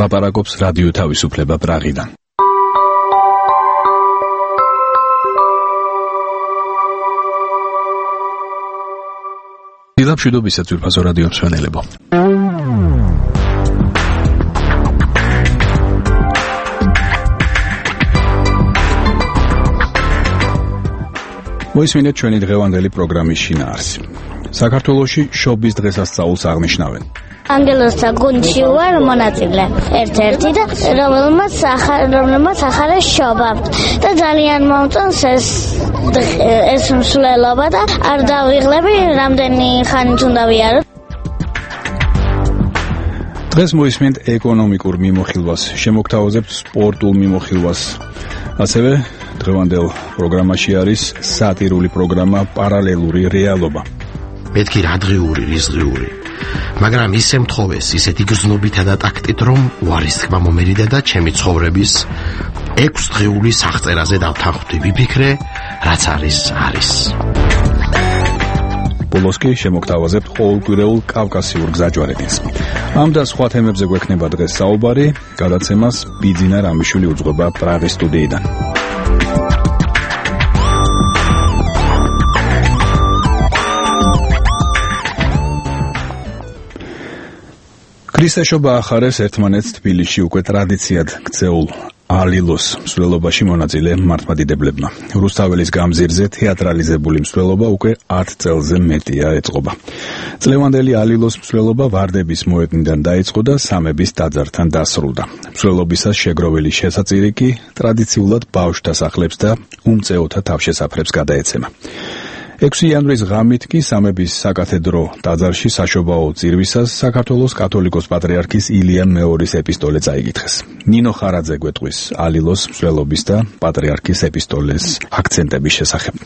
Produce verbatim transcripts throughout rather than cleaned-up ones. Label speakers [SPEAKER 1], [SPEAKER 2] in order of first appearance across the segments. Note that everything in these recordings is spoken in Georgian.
[SPEAKER 1] ლაპარაკობს რადიო თავისუფლება პრაღიდან. დილამშვიდობისა ძვირფასო რადიო მსმენელებო. მოისმინეთ ჩვენი დღევანდელი პროგრამის შინაარსი. საქართველოში შობის დღესასწაულს აღნიშნავენ.
[SPEAKER 2] ანგელოზთა გუნდში ვარ მონაწილე ერთ-ერთი და რომელმაც რომელმაც ახალი შობა და ძალიან მომწონს ეს ეს მსვლელობა და არ დავიღლები რამდენი ხანით უნდა ვიარო.
[SPEAKER 1] დღეს მოისმინეთ ეკონომიკურ მიმოხილვას, შემოგთავაზებთ სპორტულ მიმოხილვას. ასევე დღევანდელ პროგრამაში არის სატირული პროგრამა პარალელური რეალობა.
[SPEAKER 3] მეთქი რა დღიური, რის დღიური. მაგრამ ისე მთხოვეს, ისეთი გრძნობითა და ტაქტით, რომ უარის თქმა მომერიდა და ჩემი ცხოვრების ექვს დღეული სახწერაზე დავთანხმდი, ვიფიქრე, რაც არის, არის.
[SPEAKER 1] ბოლოს კი შემოგთავაზებთ ყოველკვირეულ კავკასიურ გზაჯვარედინს. ამ და სხვა თემებზე გვექნება დღეს საუბარი, გადაცემას ბიძინა რამიშვილი უძღვება პრაღის სტუდიიდან. ქრისტეშობა ახარეს ერთმანეთს თბილისში უკვე ტრადიციად ქცეულ ალილოს მსვლელობაში მონაწილე მართლმადიდებლებმა. რუსთაველის გამზირზე თეატრალიზებული მსვლელობა უკვე ათ წელზე მეტია ეწყობა. წლევანდელი ალილოს მსვლელობა ვარდების მოედნიდან დაიწყო და სამების ტაძართან დასრულდა. მსვლელობისას შეგროვილი შესაწირი კი ტრადიციულად ბავშვთა სახლებს და უმწეოთა თავშესაფრებს გადაეცემა. ექვსი იანვრის ღამით კი სამების საკათედრო ტაძარში საშობაო წირვისას საქართველოს კათოლიკოს პატრიარქის ილია მეორის ეპისტოლე წაიკითხეს. ნინო ხარაძე გვეტყვის ალილოს მსვლელობის და პატრიარქის ეპისტოლეს აქცენტების შესახებ.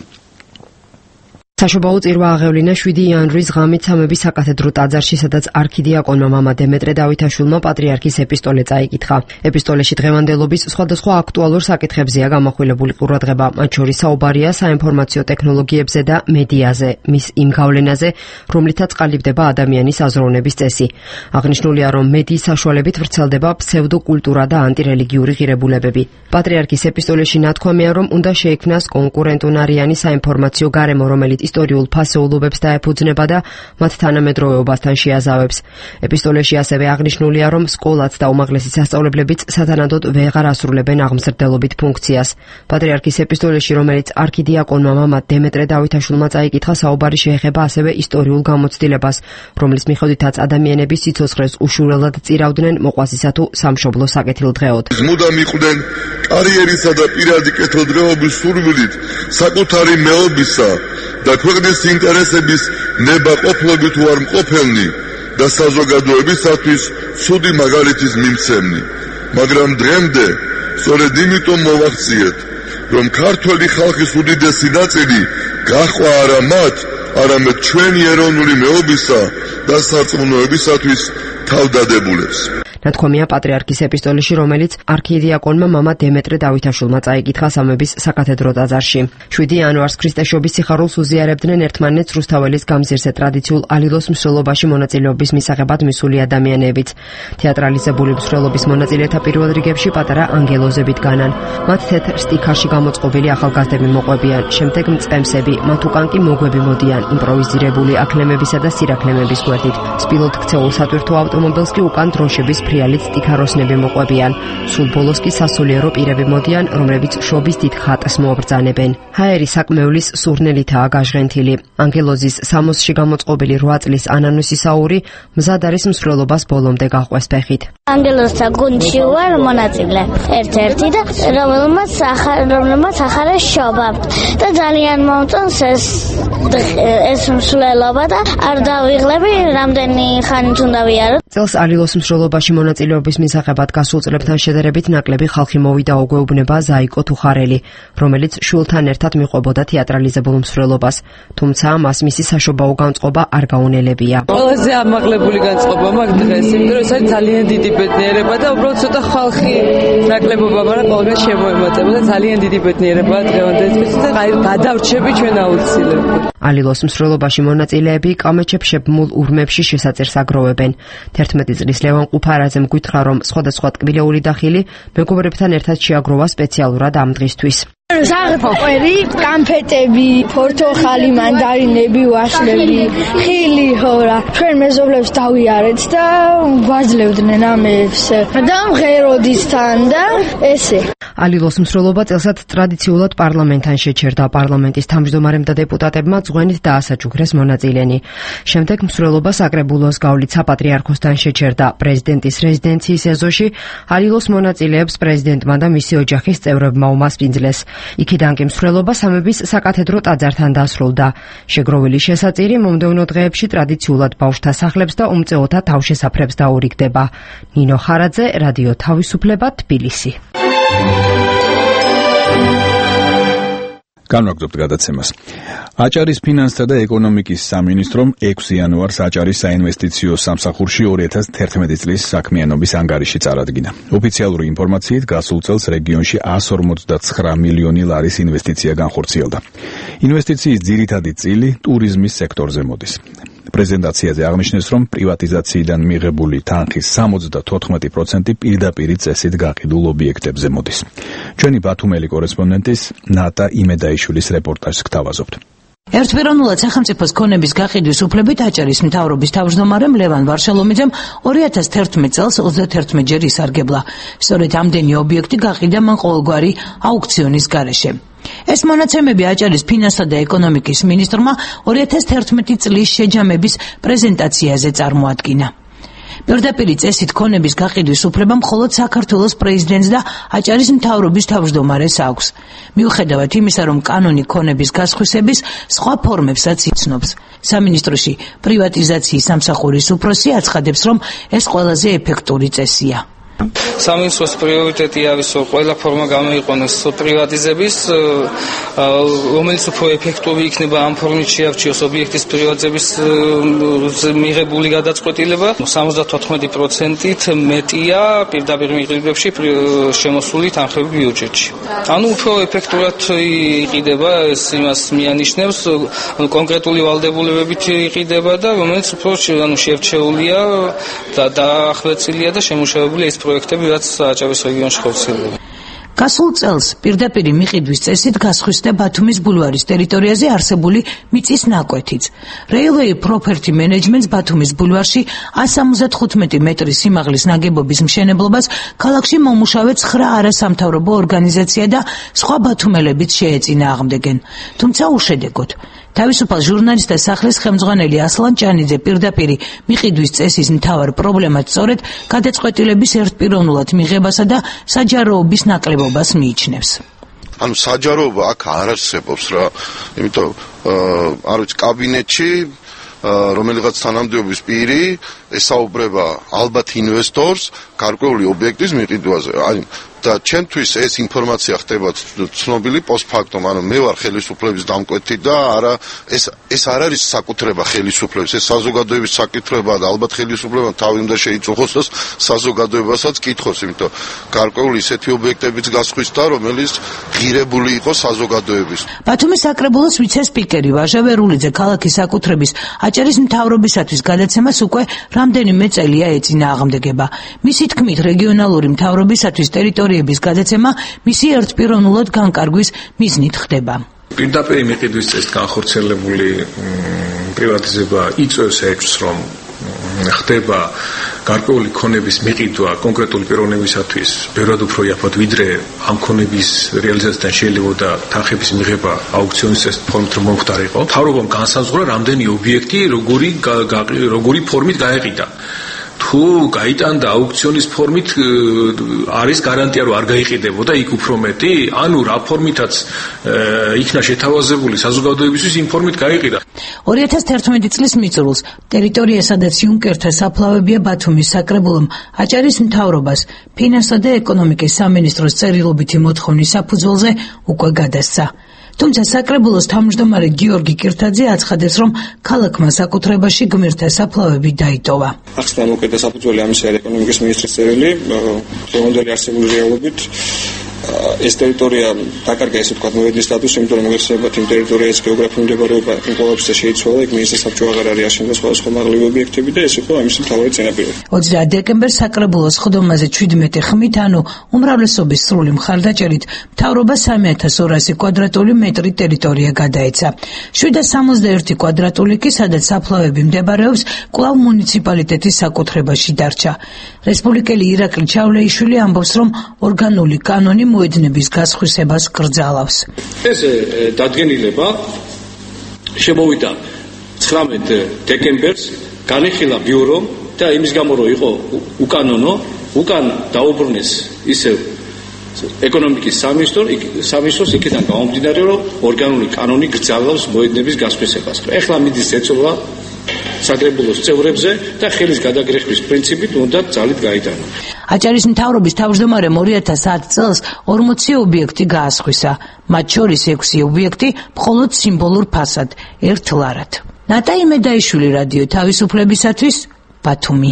[SPEAKER 4] საშობაო წირვა აღევლინა შვიდი იანვრის ღამით სამების საკათედრო ტაძარში, სადაც არქიდიაკონმა მამა დემეტრე დავითაშვილმა პატრიარქის ეპისტოლე წაიკითხა. ეპისტოლეში დღევანდელობის სხვადასხვა აქტუალურ საკითხებზეა გამახვილებული ყურადღება, მათ შორის საუბარია საინფორმაციო ტექნოლოგიებზე და მედიაზე, მის იმ გავლენაზე, რომლითაც ყალიბდება ადამიანის აზროვნების წესი. აღნიშნულია, რომ მედიის საშუალებით ვრცელდება ფსევდოკულტურა და ანტირელიგიური ღირებულებები. პატრიარქის ეპისტოლეში ნათქვამია, რომ უნდა შეიქმნას კონკურენტუნარიანი საინფორმაციო გარემო, რომელიც ისტორიულ ფასეულობებს დაეფუძნება და მათ თანამედროვეობასთან შეაზავებს. ეპისტოლეში ასევე აღნიშნულია, რომ სკოლაც და უმაღლესი სასწავლებლებიც სათანადოდ ვეღარ ასრულებენ აღმზრდელობით ფუნქციას. პატრიარქის ეპისტოლეში, რომელიც არქიდიაკონმა მამა დემეტრე დავითაშვილმა წაიკითხა, საუბარი შეეხება ასევე ისტორიულ გამოცდილებას, რომლის მიხედვითაც ადამიანები სიცოცხლეს უშურელად წირავდნენ მოყვასისა თუ სამშობლოს საკეთილდღეოდ.
[SPEAKER 5] მუდამ იყვნენ კარიერისა და პირადი კეთილდღეობის სურვილით საკუთარი მეობისა და ქვეყნის ინტერესების ნებაყოფლობით უარ მყოფელნი და საზოგადოებისათვის ცუდი მაგალითის მიმცემნი. მაგრამ დღემდე სწორედ იმიტომ მოვახციეთ, რომ ქართველი ხალხის უდიდესი ნაწილი გაჰყვა არა მათ, არამედ ჩვენი ეროვნული მეობისა და სარწმუნოებისათვის თავდადებულებს.
[SPEAKER 4] ნათქვამია პატრიარქის ეპისტოლეში, რომელიც არქიდიაკონმა მამა დემეტრე დავითაშვილმა წაიკითხა სამების საკათედრო ტაძარში. შვიდი იანვარს ქრისტეშობის სიხარულს უზიარებდნენ ერთმანეთს რუსთაველის გამზირზე ტრადიციულ ალილოს მსვლელობაში მონაწილეობის მისაღებად მისული ადამიანებიც. თეატრალიზებული მსვლელობის მონაწილეთა პირველ რიგებში პატარა ანგელოზებით განან. მათ თეთრ სტიქარში გამოწყობილი ახალგაზრდები მოყვებიან, შემდეგ მწყემსები, მათ უკან კი მოგვები მოდიან იმპროვიზირებული აკლემებისა და სირაქლემების გვერდით. სპილოდ ქცეულ სატვირთო ავტომობილს კი უკან დროშების ფრიალით სტიქაროსნები მოყვებიან. სულ ბოლოს კი სასულიერო პირები მოდიან, რომლებიც შობის დიდ ხატს მოაბრძანებენ. ჰაერი საკმევლის სურნელითაა გაჟღენთილი. ანგელოზის სამოსში გამოწყობილი რვა წლის ანანუსისაური მზად არის მსვლელობას ბოლომდე გაჰყვეს ფეხით.
[SPEAKER 2] ანგელოზთა გუნდში ვარ მონაწილე ერთ-ერთი და რომელმაც რომელმაც ახალი შობა და ძალიან მომწონს ეს ეს მსვლელობა და არ დავიღლები რამდენი ხანით უნდა ვიარო.
[SPEAKER 4] წელს ალილოს მსვლელობაში მონაწილეობის მისაღებად გასულ წლებთან შედარებით ნაკლები ხალხი მოვიდა, უგვეუბნება ზაიკო თუხარელი, რომელიც შვილთან ერთად მიყვებოდა თეატრალიზებულ მსვლელობას. თუმცა მას მისი საშობაო განწყობა არ გაუნელებია.
[SPEAKER 6] ყველაზე ამაღლებული განწყობა მაქვს დღეს, იმიტომ რომ ეს არის ძალიან დიდი ბედნიერება და უბრალოდ ცოტა ხალხი ნაკლებობა, მაგრამ ყველგან შემოემატება და ძალიან დიდი ბედნიერებაა დღევანდელი და გადავრჩები ჩვენ აუცილებლად.
[SPEAKER 4] ალილოს მსვლელობაში მონაწილეები კამეჩებს შებმულ ურმებში შესაძერს აგროვებენ. თერთმეტი წლის ლევან ყუფარაძემ გითხრა, რომ სხვადასხვა ტკბილეული და ხილი მეგობრებთან ერთად შეაგროვა სპეციალურად ამ დღისთვის.
[SPEAKER 7] საღებო ყვერი, კანფეტები, ფორთოხალი, მანდარინები, ვაშლები, ხილი, ჰორა. ჩვენ მეზობლებს დავიარეთ და ვაძლევდნენ ამებს. და მღეროდისთან და ესე.
[SPEAKER 4] ალილოს მსვლელობა წელსაც ტრადიციულად პარლამენტთან შეჩერდა. პარლამენტის თავმჯდომარემ და დეპუტატებმა ძღვენით დაასაჩუქრეს მონაწილენი. შემდეგ მსვლელობა საკრებულოს გავლით საპატრიარქოსთან შეჩერდა. პრეზიდენტის რეზიდენციის ეზოში ალილოს მონაწილეებს პრეზიდენტმა და მისი ოჯახის წევრებმა უმასპინძლეს. იქიდან კი მსვლელობა სამების საკათედრო ტაძართან დასრულდა. შეგროვილი შესაწირი მომდევნო დღეებში ტრადიციულად ბავშვთა სახლებს და უმწეოთა თავშესაფრებს დაურიგდება. ნინო ხარაძე, რადიო თავისუფლება, თბილისი.
[SPEAKER 1] განვაგრძობთ გადაცემას. აჭარის ფინანსთა და ეკონომიკის სამინისტრომ ექვსი იანვარს აჭარის საინვესტიციო სამსახურში ორი ათას თერთმეტი წლის საქმიანობის ანგარიში წარადგინა. ოფიციალური ინფორმაციით გასულ წელს რეგიონში εκατს ორმოცდაცხრა მილიონი ლარის ინვესტიცია განხორციელდა. ინვესტიციის ძირითადი წილი ტურიზმის სექტორზე მოდის. პრეზენტაციაზე აღნიშნეს, რომ პრივატიზაციიდან მიღებული თანხის სამოცდათოთხმეტი პროცენტი პირდაპირ წესით გაყიდულ ობიექტებზე მოდის. ჩვენი ბათუმელი კორესპონდენტის ნატა იმედაიშვილის რეპორტაჟს გთავაზობთ.
[SPEAKER 8] ერთპიროვნულად სახელმწიფოს ქონების გაყიდვის უფლებით აჭარის მთავრობის თავმჯდომარემ ლევან ვარშალომიძემ ორი ათას თერთმეტ წელს ოცდათერთმეტ ჯერ ისარგებლა. სწორედ ამდენი ობიექტი გაყიდა მან ყოველგვარი აუქციონის გარეშე. ეს მონაცემები აჭარის ფინანსთა და ეკონომიკის მინისტრმა ორი ათას თერთმეტი წლის შეჯამების პრეზენტაციაზე წარმოადგინა. პირდაპირ წესით ქონების გაყიდვის უფლება მხოლოდ საქართველოს პრეზიდენტს და აჭარის მთავრობის თავმჯდომარეს აქვს. მიუხედავად იმისა, რომ კანონი ქონების გასხვისების სხვა ფორმებსაც იცნობს. სამინისტროში პრივატიზაციის სამსახურის უფროსი აცხადებს, რომ ეს ყველაზე ეფექტური წესია.
[SPEAKER 9] სამინისტროს პრიორიტეტი არის, რომ ყველა ფორმა გამოიყენოს პრივატიზების, რომელიც უფრო ეფექტური იქნება ამ ფორმით შეარჩიოს ობიექტის პრივატიზების მიღებული გადაწყვეტილება. სამოცდათოთხმეტი პროცენტით მეტია პირდაპირ მიღებებში შემოსული თანხები ბიუჯეტში. ანუ უფრო ეფექტურად იყიდება, ეს იმას მიანიშნებს, კონკრეტული ვალდებულებებით იყიდება და რომელიც უფრო ანუ შერჩეულია და დაახვეწილია და შემუშავებულია ის პროექტები, რაც აჭარის რეგიონში ხორციელდება.
[SPEAKER 8] გასულ წელს პირდაპირ მიყიდვის წესით გასხვისდა ბათუმის ბულვარის ტერიტორიაზე არსებული მიწის ნაკვეთიც. Railway Property Management ბათუმის ბულვარში εκατს სამოცდათხუთმეტი მეტრის სიმაღლის ნაგებობის მშენებლობას ქალაქში მომუშავე ცხრა არასამთავრობო ორგანიზაცია და სხვა ბათუმელებიც შეეწინააღმდეგენ. თუმცა უშედეგოდ. თავისუფალ ჟურნალისტთა სახლის ხელმძღვანელი ასლან ჭანიძე პირდაპირ მიყიდვის წესის მთავარ პრობლემად სწორედ გადაწყვეტილების ერთპიროვნულად მიღებასა და საჯაროობის ნაკლებობას მიიჩნევს.
[SPEAKER 5] ანუ საჯაროობა აქ არ არსებობს რა, იმიტომ არ ვიცი კაბინეტში რომელიღაც თანამდებობის პირი ესაუბრება ალბათ ინვესტორს გარკვეული ობიექტის მიყიდვაზე. აი და ჩემთვის ეს ინფორმაცია ხდება ცნობილი პოსტფაქტომ, ანუ მე ვარ ხელისუფლების დამკვეთი და არა ეს ეს არ არის საკუთრება ხელისუფლების, ეს საზოგადოების საკითხია და ალბათ ხელისუფლებამ თავი უნდა შეიწუხოს და საზოგადოებასაც კითხოს, იმიტომ გარკვეული ისეთი ობიექტებიც გასხვისდა, რომელიც ღირებული იყო საზოგადოების.
[SPEAKER 8] ბათუმის საკრებულოს ვიცე-სპიკერი ვაჟა ვერულიძე ქალაქის საკუთრების აჭარის მთავრობისათვის გადაცემას უკვე რამდენიმე წელია ეწინააღმდეგება. მისი თქმით, რეგიონალური მთავრობისათვის ტერიტორიების გადაცემა მისი ერთპიროვნულად განკარგვის მიზნით ხდება.
[SPEAKER 10] პირდაპირ მიყიდვის წესით განხორციელებული პრივატიზება იწვევს ეჭვს, რომ ხდება გარკვეული ქონების მიყიდვა კონკრეტული პიროვნებისათვის ბევრად უფრო იაფად, ვიდრე ამ ქონების რეალიზაციიდან შეიძლებოდა თანხების მიღება აუქციონის ფორმით რომ მომხდარიყო. მთავრობამ განსაზღვრა რამდენი ობიექტი როგორი როგორი ფორმით გაეყიდა. თუ გაიტანდა აუქციონის ფორმით არის გარანტია რომ არ გაიყიდებოდა იქ უფრო მეტი, ანუ რა ფორმითაც იქნა შეთავაზებული საზოგადოებისთვის იმ ფორმით გაიყიდა.
[SPEAKER 8] ორი ათას თერთმეტი წლის მიწურულს ტერიტორია, სადაც იუნკერთა საფლავებია ბათუმის საკრებულომ აჭარის მთავრობას ფინანსთა და ეკონომიკის სამინისტროს წერილობითი მოთხოვნის საფუძველზე უკვე გადასცა. თუმცა საკრებულოს თავმჯდომარე გიორგი კირთაძე აცხადებს, რომ ქალაქმა საკუთრებაში გმირთა საფლავები დაიტოვა.
[SPEAKER 11] ახს დამოკიდა საფუძველი ამისა ეკონომიკის მინისტრის წერილი, დღევანდელი არსებული რეალობით
[SPEAKER 10] ეს ტერიტორია დაკარგა ესე ვთქვათ მოედნის სტატუსი, იმიტომ რომ მოიხსენებათ იმ ტერიტორიას გეოგრაფიული მდებარეობა იმყოფებისა შეიცვალა, იქ მინისტრთა საბჭო აღარ არის აშენდა სხვადასხვა მაღლივი ობიექტები და ეს იყო ამისი მთავარი წინაპირობა.
[SPEAKER 8] ოცდაათი დეკემბერს საკრებულოს ხდომაზე შვიდმეტი ხმით, ანუ უმრავლესობის სრული მხარდაჭერით, მთავრობა სამი ათას ორასი კვადრატული მეტრი ტერიტორია გადაეცა. შვიდას სამოცდაერთი კვადრატული კი, სადაც საფლავები მდებარეობს, კვლავ მუნიციპალიტეტის საკუთრებაში დარჩა. რესპუბლიკელი ირაკლი ჩავლეიშვილი ამბობს, რომ ორგანული კანონი მოედნების გასხვისებას კრძალავს.
[SPEAKER 11] ეს დადგენილება შემოვიდა ცხრამეტ დეკემბერს, განიხილა ბიურომ და იმის გამო რომ იყო უკანონო, უკან დაუბრუნეს ისევ ეკონომიკის სამინისტროს იქიდან გამომდინარე, რომ ორგანული კანონი გრძალავს მოედნების გასხვისებას. ეხლა მიდის ეწოლა საკრებულოს წევრებზე და ხელის გადაგრეხვის პრინციპით უნდა ძალით გაიტანონ.
[SPEAKER 8] აჭარის მთავრობის თავმჯდომარემ ორი ათას ათი წელს ორმოცი ობიექტი გაასხვისა, მათ შორის ექვსი ობიექტი მხოლოდ სიმბოლურ ფასად, ერთ ლარად. ნატაი მედაიშვილი, რადიო თავისუფლებისათვის, ბათუმი.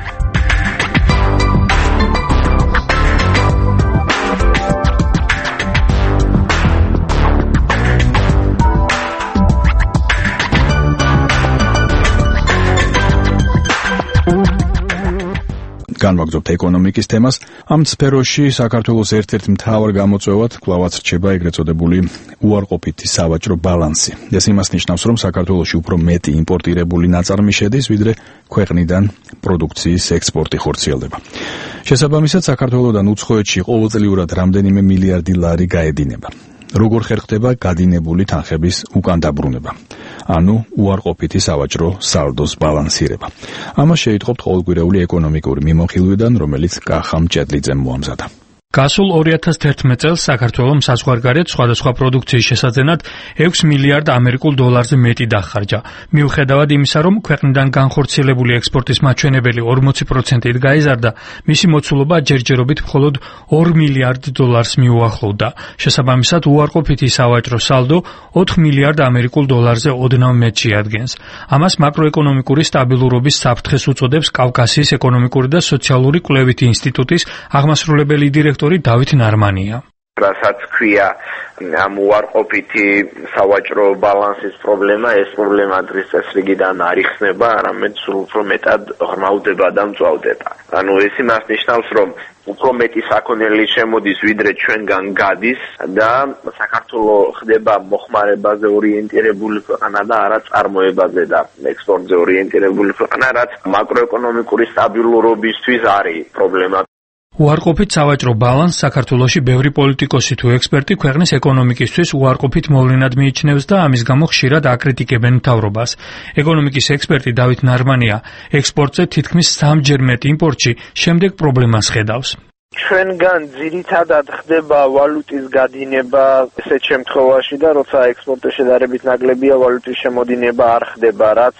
[SPEAKER 1] განვაგრძობთ ეკონომიკის თემას. ამ სფეროში საქართველოს ერთ-ერთ მთავარ გამოწვევად კვლავაც რჩება ეგრეთ წოდებული უარყოფითი სავაჭრო ბალანსი. ეს იმას ნიშნავს, რომ საქართველოში უფრო მეტი იმპორტირებული ნაწარმი შედის, ვიდრე ქვეყნიდან პროდუქციის ექსპორტი ხორციელდება. შესაბამისად, საქართველოდან უცხოეთში ყოველწლიურად რამდენიმე მილიარდი ლარი გაედინება. როგორ ხერხდება გადინებული თანხების უკან დაბრუნება? ანუ უარყოფითი სავაჭრო სალდოს ბალანსირება. ამას შეიტყობთ ყოველკვირეული ეკონომიკური მიმოხილვიდან, რომელიც კახა მჭედლიძემ მოამზადა.
[SPEAKER 12] გასულ ორი ათას თერთმეტ წელს საქართველოს საზღვარგარეთ სხვადასხვა პროდუქციის შესაძენად ექვს მილიარდ ამერიკულ დოლარზე მეტი დახარჯა. მიუხედავად იმისა, რომ ქვეყნიდან განხორციელებული ექსპორტის მაჩვენებელი ორმოცი პროცენტით გაიზარდა, მისი მოცულობა ჯერჯერობით მხოლოდ ორ მილიარდ დოლარს მიუახლოვდა. შესაბამისად, უარყოფითი სავაჭრო სალდო ოთხ მილიარდ ამერიკულ დოლარზე ოდნავ მეტ შეადგენს. ამას მაკროეკონომიკური სტაბილურობის საფრთხეს უწოდებს კავკასიის ეკონომიკური და სოციალური კვლევითი ინსტიტუტის აღმასრულებელი დირექტორი დავით ნარმანია.
[SPEAKER 13] რასაც ქვია ამ უარყოფითი სავაჭრო ბალანსის პრობლემა, ეს პრობლემა დღის წესრიგიდან არ იხსნება, არამედ სულ უფრო მეტად ღრმავდება და მწვავდება. ანუ ეს იმას ნიშნავს, რომ უფრო მეტი საქონელი შემოდის, ვიდრე ჩვენგან გადის და საქართველოს ხდება მოხმარებაზე ორიენტირებული ქვეყანა და არა წარმოებაზე და ექსპორტზე ორიენტირებული ქვეყანა, რაც მაკროეკონომიკური სტაბილურობისთვის არის პრობლემა.
[SPEAKER 12] უარყოფით სავაჭრო ბალანსს საქართველოში ბევრი პოლიტიკოსი თუ ექსპერტი ქვეყნის ეკონომიკისთვის უარყოფით მოვლენად მიიჩნევს და ამის გამო ხშირად აკრიტიკებენ მთავრობას. ეკონომიკის ექსპერტი დავით ნარმანია ექსპორტზე თითქმის სამჯერ მეტ იმპორტში შემდეგ პრობლემას ხედავს.
[SPEAKER 14] ჩვენგან ძირითადად ხდება ვალუტის გადინება ესეთ შემთხვევაში და როცა ექსპორტზე შედარებით ნაკლებია ვალუტის შემოდინება არ ხდება, რაც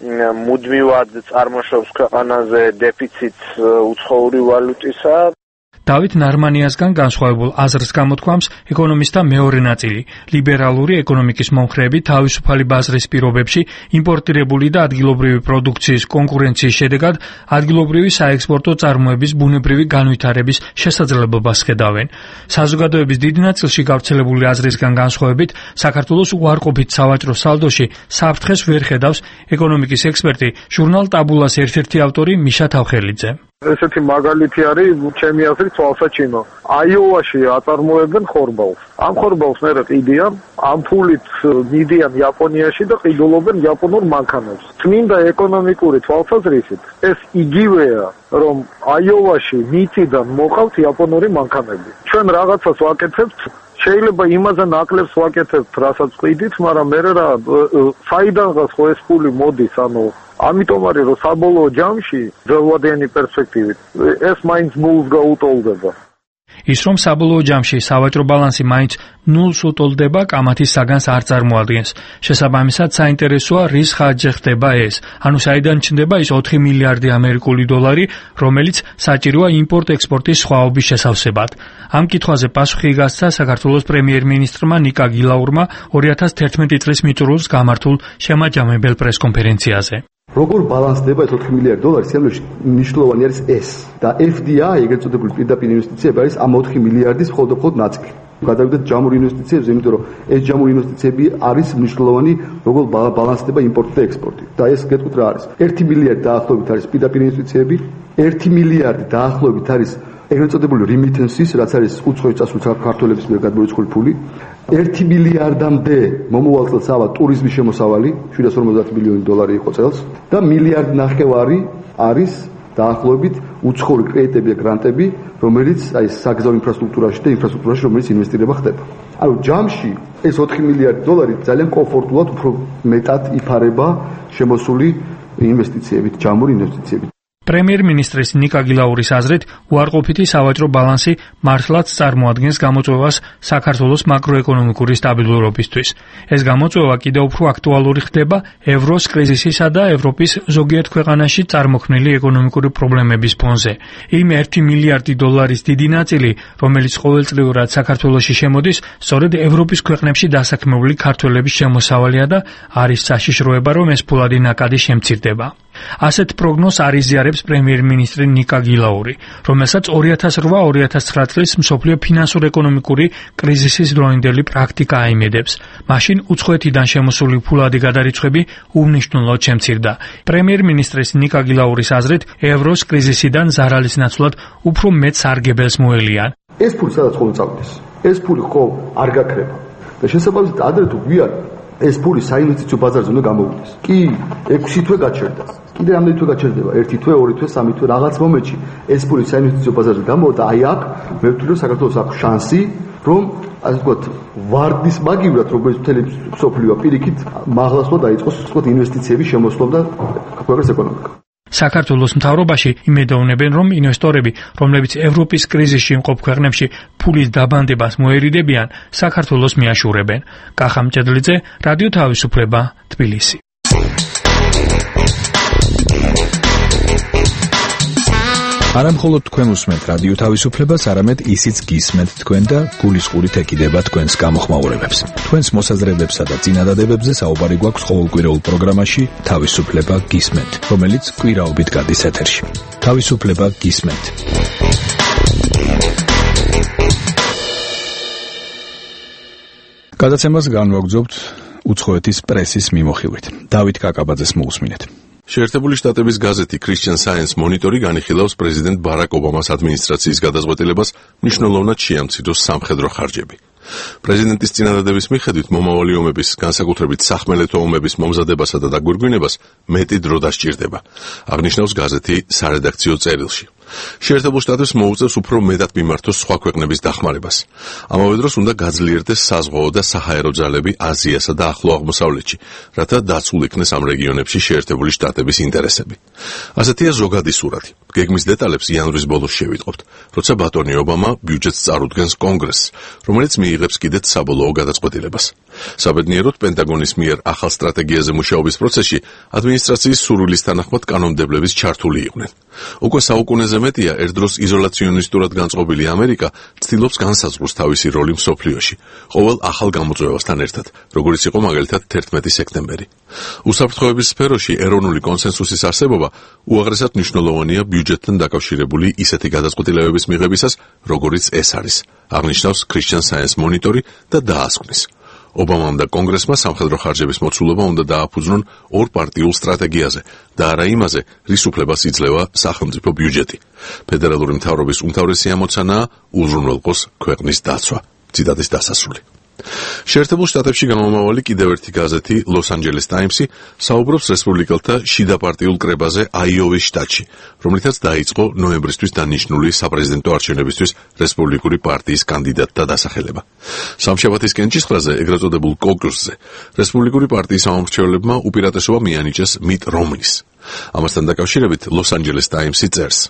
[SPEAKER 14] მუდმივად წარმოშობს ქვეყანაზე დეფიციტს უცხოური ვალუტისა.
[SPEAKER 12] დავით ნარმანიასგან განსხვავებულ აზრს გამოთქვამს ეკონომისტთა მეორე ნაწილი. ლიბერალური ეკონომიკის მომხრეები თავისუფალი ბაზრის პირობებში იმპორტირებული და ადგილობრივი პროდუქციის კონკურენციის შედეგად ადგილობრივი საექსპორტო წარმოების ბუნებრივი განვითარების შესაძლებლობას ხედავენ. საზოგადოების დიდ ნაწილში გავრცელებული აზრისგან განსხვავებით, საქართველოს უარყოფით სავაჭრო სალდოში საფრთხეს ვერ ხედავს ეკონომიკის ექსპერტი, ჟურნალ ტაბულას ერთ-ერთი ავტორი მიშა თავხელიძე.
[SPEAKER 15] ესეთი მაგალითი არის ჩემი აზრით თვალსაჩინო. აიოვაში აწარმოებენ ხორბალს. ამ ხორბალს მერე ყიდიან, ამ ფულით მიდიან იაპონიაში და ყიდულობენ იაპონურ მანქანებს. წმინდა ეკონომიკური თვალსაზრისით ეს იგივეა, რომ აიოვაში მიწიდან მოყავთ იაპონური მანქანები. ჩვენ რაღაცას ვაკეთებთ, შეიძლება იმაზე ნაკლებს ვაკეთებთ, რასაც ყიდით, მაგრამ მერე რა საიდანღაც ხო ეს ფული მოდის, ანუ ამიტომ არის რომ საბოლოო ჯამში ძველვადიანი პერსპექტივით ეს მაინც ნულს გაუტოლდება.
[SPEAKER 12] ის რომ საბოლოო ჯამში სავაჭრო ბალანსი მაინც ნულს უტოლდება, კამათის საგანს არ წარმოადგენს. შესაბამისად, საინტერესოა რის ხარჯზე ხდება ეს. ანუ საიდან ჩნდება ის ოთხი მილიარდი ამერიკული დოლარი, რომელიც საჭიროა იმპორტ-ექსპორტის სხვაობის შესავსებად. ამ კითხვაზე პასუხი გასცა საქართველოს პრემიერ-მინისტრმა ნიკა გილაურმა ორი ათას თერთმეტი წლის მიწურულს გამართულ შემაჯამებელ პრესკონფერენციაზე.
[SPEAKER 16] როგორ ბალანსდება ეს ოთხი მილიარდი დოლარი, სიამოვნებაში მნიშვნელოვანი არის ეს. და F D I, ეგრეთ წოდებული პირდაპირ ინვესტიციები არის ამ ოთხი მილიარდის მხოლოდ და მხოლოდ ნაწილი. გადავიდეთ ჯამურ ინვესტიციებზე, იმიტომ რომ ეს ჯამური ინვესტიციები არის მნიშვნელოვანი, როგორ ბალანსდება იმპორტი და ექსპორტი. და ეს გეტყვით რა არის? ერთი მილიარდი დაახლოებით არის პირდაპირ ინვესტიციები, ერთი მილიარდი დაახლოებით არის ეგრეთ წოდებული remittances, რაც არის უცხოელი წასული ქართველების მიერ გადმოიწყული ფული. ერთი მილიარდამდე მომავალ წელს ავა ტურიზმის შემოსავალი, შვიდას ორმოცდაათი მილიონი დოლარი იყო წელს და მილიარდი ნახევარი არის დაახლოებით უცხოური კრედიტები და გრანტები, რომელიც აი საგზაო ინფრასტრუქტურაში და ინფრასტრუქტურაში რომელიც ინვესტირება ხდება. ანუ ჯამში ეს ოთხი მილიარდი დოლარი ძალიან კომფორტულად უფრო მეტად იფარება შემოსული ინვესტიციებით, ჯამური ინვესტიციებით.
[SPEAKER 12] პრემიერ-მინისტრის ნიკა გილაურის აზრით, უარყოფითი სავაჭრო ბალანსი მართლაც წარმოადგენს გამოწვევას საქართველოს მაკროეკონომიკური სტაბილურობისთვის. ეს გამოწვევა კიდევ უფრო აქტუალური ხდება ევროს კრიზისისა და ევროპის ზოგიერთ ქვეყანაში წარმოქმნილი ეკონომიკური პრობლემების ფონზე. იმ ერთი მილიარდი დოლარის დიდი ნაწილი, რომელიც ყოველწლიურად საქართველოში შემოდის, სწორედ ევროპის ქვეყნებში დასაქმებული ქართველების შემოსავალია და არის საშიშროება, რომ ეს ფულადი ნაკადი შემცირდება. ასეთ პროგნოზს არ იზიარებს პრემიერ-მინისტრი ნიკა გილაური, რომელსაც ორი ათას რვა ორი ათას ცხრა წლის მსოფლიო ფინანსურ-ეკონომიკური კრიზისის დროინდელი პრაქტიკა აიმედებს. მაშინ უცხოეთიდან შემოსული ფულადი გადარიცხვები უმნიშვნელოდ შემცირდა. პრემიერ-მინისტრის ნიკა გილაურის აზრით, ევროს კრიზისიდან ზარალის ნაცვლად უფრო მეტ სარგებელს მოელიან.
[SPEAKER 16] ეს ფული სადაც ხომ წავიდეს? ეს ფული ხო არ გაქრება. და შესაბამისად ადრე თუ გვიან ეს ფული საინვესტიციო ბაზარზე უნდა გამოვიდეს. კი, ექვსი თვე გაჩერდა. კიდე რამდენი თვე გაჩერდება? ერთი თვე, ორი თვე, სამი თვე, რაღაც მომენტში ეს ფული საინვესტიციო ბაზარზე გამოვიდა. აი აქ მე ვთვლი, რომ საქართველოს აქვს შანსი, რომ ასე ვთქვათ, ვარდის მაგივრად, როგორც მთელი სოფლიო პირიქით მაღლასვლა დაიწყოს, ასე ვთქვათ, ინვესტიციების შემოსვლა და ქვეყნის ეკონომიკა.
[SPEAKER 12] საქართველოს მთავრობაში იმედოვნებენ, რომ ინვესტორები, რომლებიც ევროპის კრიზისში მყოფ ქვეყნებში ფულის დაბანდებას მოერიდებიან, საქართველოს მიაშურებენ. კახა მჭედლიძე, რადიო თავისუფლება, თბილისი.
[SPEAKER 1] არა მხოლოდ თქვენ უსმენთ რადიო თავისუფლებას, არამედ ისიც გისმენთ თქვენ და გულისყურით ეკიდება თქვენს გამოხმაურებებს. თქვენს მოსაზრებებსა და წინადადებებზე საუბარი გვაქვს ყოველკვირეულ პროგრამაში თავისუფლება გისმენთ, რომელიც კვირაობით გადის ეთერში. თავისუფლება გისმენთ. გადაცემას განვაგრძობთ უცხოეთის პრესის მიმოხილვით. დავით კაკაბაძეს მოусმინეთ.
[SPEAKER 17] შეერთებული შტატების გაზეთი Christian Science მონიტორი განიხილავს პრეზიდენტ ბარაკ ობამას ადმინისტრაციის გადაწყვეტილებას მნიშვნელოვნად შეამციროს სამხედრო ხარჯები. პრეზიდენტის წინადადების მიხედვით მომავალი ომების, განსაკუთრებით სახმელეთო ომების მომზადებასა და დაგვირგვინებას მეტი დრო დასჭირდება, აღნიშნავს გაზეთი სარედაქციო წერილში. შეერთებულ შტატებს მოუწევს უფრო მეტად მიმართოს სხვა ქვეყნების დახმარებას. ამავე დროს უნდა გაძლიერდეს საზღვაო და საჰაერო ძალები აზიასა და ახლო აღმოსავლეთში, რათა დაცულ იქნეს ამ რეგიონებში შეერთებული შტატების ინტერესები. ასეთია ზოგადი სურათი. გეგმის დეტალებს იანვრის ბოლოს შევიტყობთ, როცა ბატონი ობამა ბიუჯეტს წარუდგენს კონგრესს, რომელიც მიიღებს კიდეც საბოლოო გადაწყვეტილებას. საბედნიეროდ პენტაგონის მიერ ახალ სტრატეგიაზე მუშაობის პროცესში ადმინისტრაციის სურვილის თანახმად კანონმდებლების ჩართული იყვნენ. უკვე საუკუნეზე მეტია ერთდროს იზოლაციონისტურად განწყობილი ამერიკა ცდილობს განსაზღვროს თავისი როლი მსოფლიოში, ყოველ ახალ გამოწვევასთან ერთად, როგორც იყო მაგალითად თერთმეტი სექტემბერი. უსაფრთხოების სფეროში ეროვნული კონსენსუსის არსებობა უაღრესად მნიშვნელოვანია ბიუჯეტთან დაკავშირებული ისეთი გადაწყვეტილებების მიღებისას, როგორიც ეს არის, აღნიშნავს Christian Science მონიტორი და დაასკვნის. ობამამ და კონგრესმა სამხედრო ხარჯების მოცულობა უნდა დააფუძნონ ორ პარტიულ სტრატეგიაზე და არა იმაზე, რის უფლებას იძლევა სახელმწიფო ბიუჯეტი. ფედერალური მთავრობის უმთავრესი ამოცანაა უზრუნველყოს ქვეყნის დაცვა. ციტატის დასასრული. შეერთებულ შტატებში გამომავალი კიდევ ერთი გაზეთი Los Angeles Times-ი საუბრობს რესპუბლიკელთა შიდა პარტიულ კრებაზე აიოვის შტატში, რომლითაც დაიწყო ნოემბრისთვის დანიშნული საპრეზიდენტო არჩევნებისთვის რესპუბლიკური პარტიის კანდიდატთა დასახელება. სამშაბათის კენჭისყრაზე, ეგრეთ წოდებულ კოკუსზე, რესპუბლიკური პარტიის ამომრჩეველებმა უპირატესობა მიანიჭეს მიტ რომნის. ამასთან დაკავშირებით Los Angeles Times-ი წერს.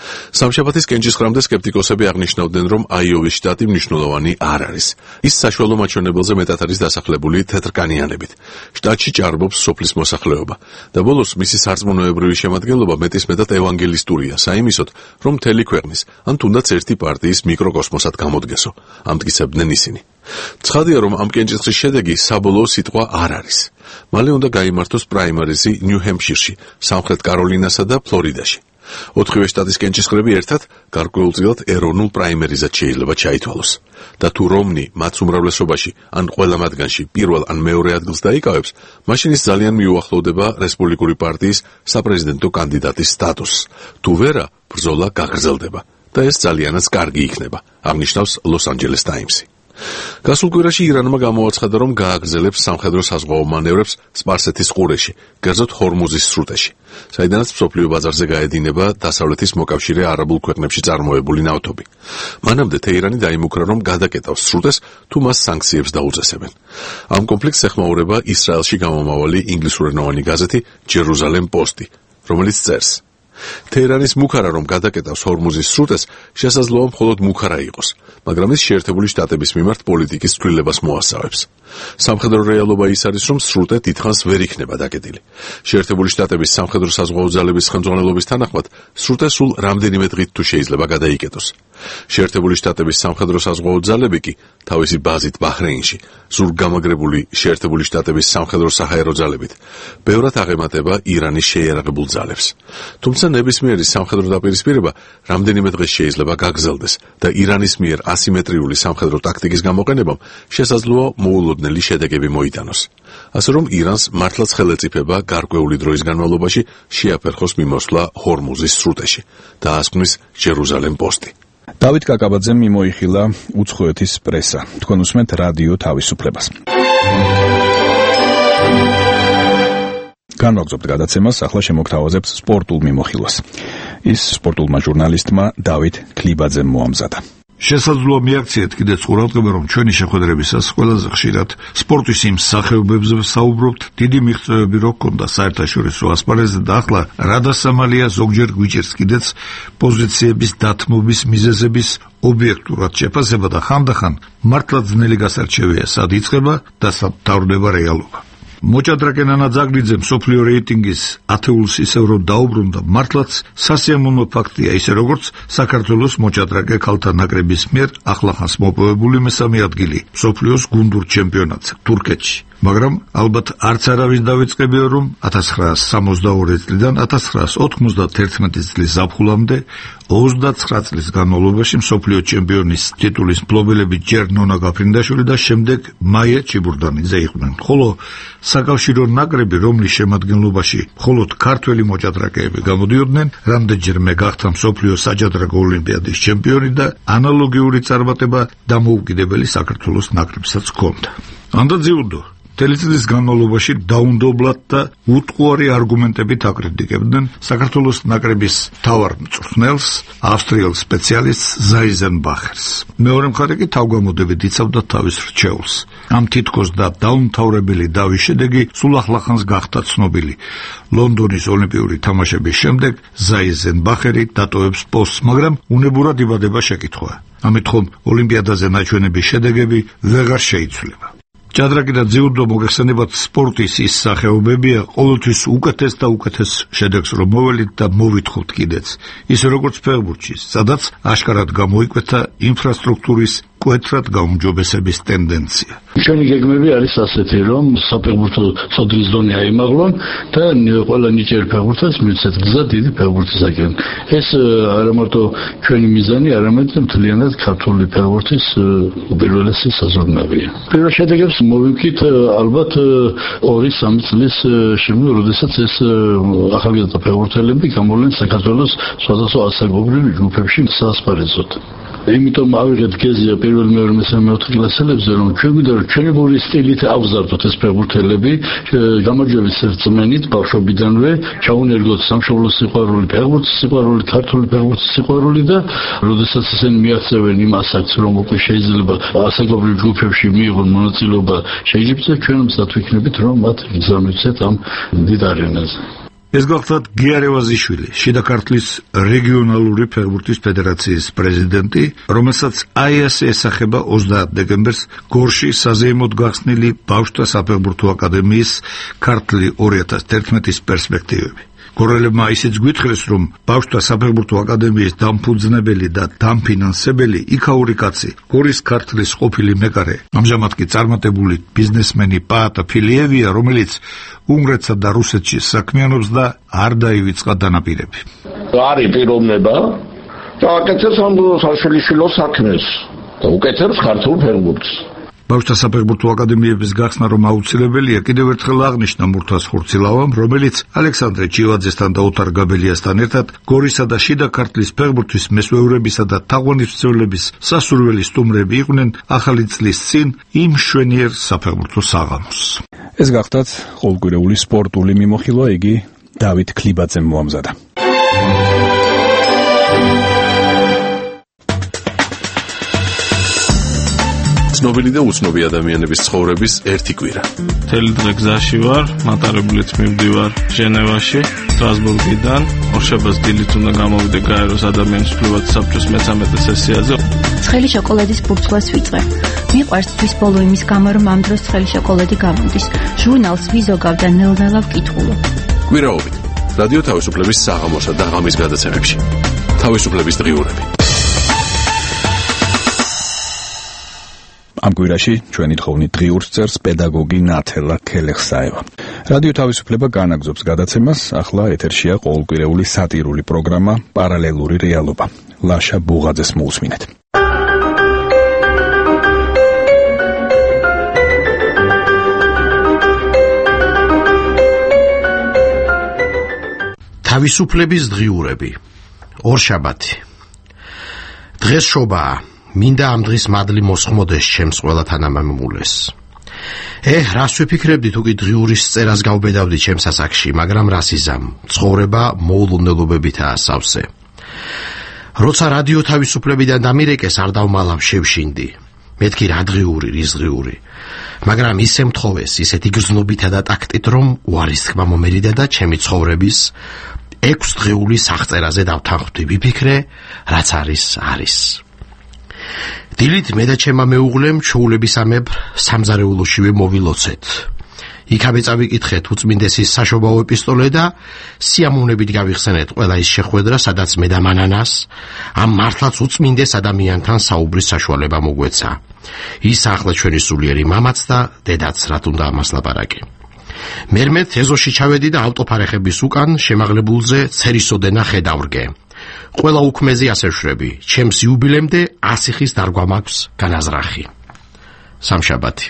[SPEAKER 17] სამშაბათის კენჭისყრამდე სკეპტიკოსები აღნიშნავდნენ, რომ აიოვის შტატი მნიშვნელოვანი არ არის. ის საშუალო მაჩვენებელზე მეტად არის დასახლებული თეთრკანიანებით. შტატში ჭარბობს სოფლის მოსახლეობა და ბოლოს მისი სარწმუნოებრივი შემადგენლობა მეტისმეტად ევანგელისტურია, საიმისოდ, რომ მთელი ქვეყნის, ან თუნდაც ერთი პარტიის მიკროკოსმოსად გამოდგესო, ამტკიცებდნენ ისინი. ცხადია, რომ ამ კენჭისყრის შედეგი საბოლოო სიტყვა არ არის. მალე უნდა გაიმართოს პრაიმარიზი ნიუ-ჰემპშირში, სამხრეთ კაროლინასა და ფლორიდაში. ოთხივე შტატის კენჭისყრები ერთად გარკვეულწილად ეროვნულ პრაიმერიზად შეიძლება ჩაითვალოს. და თუ რომნი მათ უმრავლესობაში ან ყველა მათგანში პირველ ან მეორე ადგილს დაიკავებს, მაშინ ის ძალიან მიუახლოვდება რესპუბლიკური პარტიის საპრეზიდენტო კანდიდატის სტატუსს. თუ ვერა, ბრძოლა გაგრძელდება და ეს ძალიანაც კარგი იქნება, აღნიშნავს ლოს-ანჯელეს ტაიმსი. გასულ კვირაში ირანმა გამოაცხადა, რომ გააგრძელებს სამხედრო საზღვაო მანევრებს სპარსეთის ყურეში, კერძოდ ჰორმუზის სრუტეში, საიდანაც მსოფლიო ბაზარზე გაედინება დასავლეთის მოკავშირე არაბულ ქვეყნებში წარმოებული ნავთობი. მანამდე თეირანი დაიმუქრა, რომ გადაკეტავს სრუტეს, თუ მას სანქციებს დაუწესებენ. ამ კონფლიქტს ეხმაურება ისრაელში გამომავალი ინგლისურენოვანი გაზეთი ჯერუსალემ პოსტი, რომელიც წერს: თეირანის მუქარა, რომ გადაკეტავს ჰორმუზის სრუტეს, შესაძლოა მხოლოდ მუქარა იყოს, მაგრამ ის შეერთებული შტატების მიმართ პოლიტიკის ცვლილებას მოასწავებს. სამხედრო რეალობა ის არის, რომ სრუტე დიდხანს ვერ იქნება დაკეტილი. შეერთებული შტატების სამხედრო საზღვაო ძალების ხელმძღვანელობის თანახმად, სრუტე სულ რამდენიმე დღით თუ შეიძლება გადაიკეტოს. შეერთებული შტატების სამხედრო საზღვაო ძალები კი თავისი ბაზით ბაჰრეინში, ზურგგამაგრებული შეერთებული შტატების სამხედრო საჰაერო ძალებით, ბევრად აღემატება ირანის შეიარაღებულ ძალებს. თუმცა ნებისმიერი სამხედრო დაპირისპირება რამდენიმე დღეს შეიძლება გაგრძელდეს და ირანის მიერ ასიმეტრიული სამხედრო ტაქტიკის გამოყენებამ შესაძლოა მოულოდნელი შედეგები მოიტანოს. ასე რომ ირანს მართლაც ხელეწიფება გარკვეული დროის განმავლობაში შეაფერხოს მიმოსვლა ჰორმუზის სრუტეში, დაასკვნის ჯერუსალემ პოსტი.
[SPEAKER 1] დავით კაკაბაძემ მიმოიხილა უცხოეთის პრესა. თქვენ უსმენთ რადიო თავისუფლებას. განვაგრძობთ გადაცემას, ახლა შემოგთავაზებთ სპორტულ მიმოხილვას. ის სპორტულმა ჟურნალისტმა დავით ქლიბაძემ მოამზადა.
[SPEAKER 18] შესაძლოა მიაქციეთ კიდეც ყურადღება, რომ ჩვენი შეხვედრებისას ყველაზე ხშირად სპორტის იმ სახეობებზე ვსაუბრობთ, დიდი მიღწევები რო ჰქონდა საერთაშორისო ასპარეზზე და ახლა რა დასამალია ზოგჯერ გვიჭირს კიდეც პოზიციების დათმობის მიზეზების ობიექტურად შეფასება და ხანდახან მართლა ძნელი გასარჩევია, სად იწყება და სად თავდება რეალობა. მოჭადრაკე ნანა ძაგლიძე მსოფლიო რეიტინგის ათეულს ისევ რომ დაუბრუნდა, მართლაც სასიამოვნო ფაქტია, ისე როგორც საქართველოს მოჭადრაკე ქალთა ნაკრების მიერ ახლახანს მოპოვებული მესამე ადგილი მსოფლიოს გუნდურ ჩემპიონატზე თურქეთში. მაგრამ ალბათ არც არავის დავიწყებია, რომ ათას ცხრაას სამოცდაორი წლიდან ათას ცხრაას ოთხმოცდათერთმეტი წლის ზაფხულამდე ოცდაცხრა წლის განმავლობაში მსოფლიო ჩემპიონის ტიტულის მფლობელები ჯერ ნონა გაფრინდაშვილი და შემდეგ მაია ჩიბურდანიძე იყვნენ, ხოლო საკავშირო ნაკრები, რომლის შემადგენლობაში მხოლოდ ქართველი მოჭადრაკეები გამოდიოდნენ, რამდენჯერმე გახდა მსოფლიო საჯადრაკო ოლიმპიადის ჩემპიონი და ანალოგიური წარმატება დამოუკიდებელი საქართველოს ნაკრებსაც ჰქონდა. ანდა ძიუდო მთელი წლის განმავლობაში დაუნდობლად და უტყუარი არგუმენტებით აკრიტიკებდნენ საქართველოს ნაკრების მთავარ მწვრთნელს, ავსტრიელ სპეციალისტს ზაიზენბახერს. მეორე მხარე კი თავგამოდებით იცავდა თავის რჩეულს. ამ თითქოს და დაუმთავრებელი დავის შედეგი სულ ახლახანს გახდა ცნობილი. ლონდონის ოლიმპიური თამაშების შემდეგ ზაიზენბახერი დატოვებს პოსტს, მაგრამ უნებურად იბადება შეკითხვა. ამით ხომ ოლიმპიადაზე ნაჩვენების შედეგები ვეღარ შეიცვლება. ჭადრაკი და ძიუდო მოგეხსენებათ სპორტის ის სახეობებია, ყოველთვის უკეთეს და უკეთეს შედეგს რომ მოველით და მოვითხოვთ კიდეც, ისე როგორც ფეხბურთში, სადაც აშკარად გამოიკვეთა ინფრასტრუქტურის მკვეთრად გაუმჯობესების ტენდენცია.
[SPEAKER 19] ჩვენი გეგმები არის ასეთი, რომ საფეხბურთო სოდრის დონე აიმაღლონ და ყველა ნიჭიერ ფეხბურთელს მივცეთ გზა დიდი ფეხბურთისაკენ. ეს არა მარტო ჩვენი მიზანი, არამედ მთლიანად ქართული ფეხბურთის უპირველესი საზრდოებია. პირველ შედეგებს მოვიქით ალბათ ორი სამი წლის შემდეგ, როდესაც ეს ახალგაზრდა ფეხბურთელები გამოვლენ საქართველოს სხვადასხვა ასაკობრივ ჯგუფებში საასპარეზოდ. იმიტომ ავიღეთ გეზია პირველ მეორე მესამე მეოთხე კლასელებზე, რომ ჩვენ გვინდა რომ ჩვენი გულის სტილით ავზარდოთ ეს ფეხბურთელები, გამარჯვების რწმენით ბავშვობიდანვე ჩაუნერგოთ სამშობლოს სიყვარული, ფეხბურთის სიყვარული, ქართული ფეხბურთის სიყვარული და როდესაც ისინი მიაღწევენ იმ ასაკს, რომ უკვე შეიძლება ასაკობრივ ჯგუფებში მიიღონ მონაწილეობა, შეიძლება ჩვენ მზად ვიქნებით, რომ მათ გზავნიცეთ ამ დიდ არენაზე.
[SPEAKER 18] ეს გახლავთ გიარევაზიშვილი, შიდა ქართლის რეგიონალური ფეხბურთის ფედერაციის პრეზიდენტი, რომელსაც აი ასე ესახება ოცდაათ დეკემბერს გორში საზეიმოდ გახსნილი ბავშვთა საფეხბურთო აკადემიის ქართლი ორი ათას თერთმეტის პერსპექტივები. გორელებმა ისიც გვითხრეს, რომ ბავშვთა საფეხბურთო აკადემიის დამფუძნებელი და დამფინანსებელი იქაური კაცი, გორის ქართლის ყოფილი მეკარე, ამჟამად კი წარმატებული ბიზნესმენი პაატა ფილიევია, რომელიც უნგრეთსა და რუსეთში საქმიანობს და არ დაივიწყა დანაპირები.
[SPEAKER 19] არის პიროვნება და აკეთებს ამ საშვილიშვილო საქმეს და უკეთებს ქართულ ფეხბურთს.
[SPEAKER 18] ბავშვთა საფეხბურთო აკადემიების გახსნა რომ აუცილებელია, კიდევ ერთხელ აღნიშნა მურთას ხურცილავამ, რომელიც ალექსანდრე ჩივაძესთან და ოთარ გაბელიასთან ერთად გორისა და შიდა ქართლის ფეხბურთის მესვეურებისა და თაყვანისმცემლების სასურველი სტუმრები იყვნენ ახალი წლის წინ იმ მშვენიერ საფეხბურთო საღამოს.
[SPEAKER 1] ეს გახდათ ყოველკვირეული სპორტული მიმოხილვა, იგი დავით ქლიბაძემ მოამზადა.
[SPEAKER 17] ცნობილი და უცნობი ადამიანების ცხოვრების ერთი კვირა.
[SPEAKER 20] მთელი დღე გზაში ვარ, მატარებლით მივდივარ ჟენევაში, სტრასბურგიდან. ორშაბათს დილით უნდა გამოვიდე გაეროს ადამიანის უფლებათა საბჭოს მეცამეტე სესიაზე.
[SPEAKER 21] ცხელი შოკოლადის ბურცხვას ვიწყე. მიყვარს თვის ბოლო იმის გამო, რომ ამ დროს ცხელი შოკოლადი გამოდის. ჟურნალს ვიზოგავ და ნელ-ნელა ვკითხულობ.
[SPEAKER 17] კვირაობით რადიო თავისუფლების საღამოსა და ღამის გადაცემებში. თავისუფლების დღიურები.
[SPEAKER 1] ამ კვირაში ჩვენი თხოვნით დღიურს წერს პედაგოგი ნათელა ქელეხსაევა. რადიო თავისუფლება განაგზობს გადაცემას, ახლა ეთერშია ყოველკვირეული სატირული პროგრამა პარალელური რეალობა. ლაშა ბუღაძეს მოусმინეთ.
[SPEAKER 3] თავისუფლების დღიურები. ორშაბათი. დღეს შობაა. მინდა ამ დღის მადლი მოსხმოდეს ჩემს ყველა თანამემამულეს. ე, რას ვიფიქრებდი თუ კი დღიურის წერას გავბედავდი ჩემს ასაკში, მაგრამ რას იზამ, ცხოვრება მოულოდნელობებითაა სავსე. როცა რადიო თავისუფლებიდან დამირეკეს, არ დავმალავ შევშინდი. მეთქი რა დღიური, რის დღიური. მაგრამ ისე მთხოვეს, ისეთი გრძნობითა და ტაქტით, რომ უარის თქმა მომერიდა და ჩემი ცხოვრების ექვს დღეული სახწერაზე დავთანხმდი, ვიფიქრე, რაც არის, არის. დილით მე და ჩემმა მეუღლემ ჩოულებისამებრ სამზარეულოშივე მოვილოცეთ. იქავე წავიკითხეთ უწმინდესის საშობაო ეპისტოლე და სიამოვნებით გავიხსენეთ ყველა ის შეხვედრა, სადაც მე და მანანას ამ მართლაც უწმინდეს ადამიანთან საუბრის საშუალება მოგვეცა. ის ახლა ჩვენი სულიერი მამაც და დედაც, რაც უნდა ამას ლაპარაკი. მერმე თეზოში ჩავედი და ავტოფარეხების უკან შემაღლებულზე ცერისოდენა ხედავრგე. ყველა უქმეზე ასე ვშრები, ჩემს იუბილემდე ასი ხის დარგვა მაქვს განაზრახი. სამშაბათი.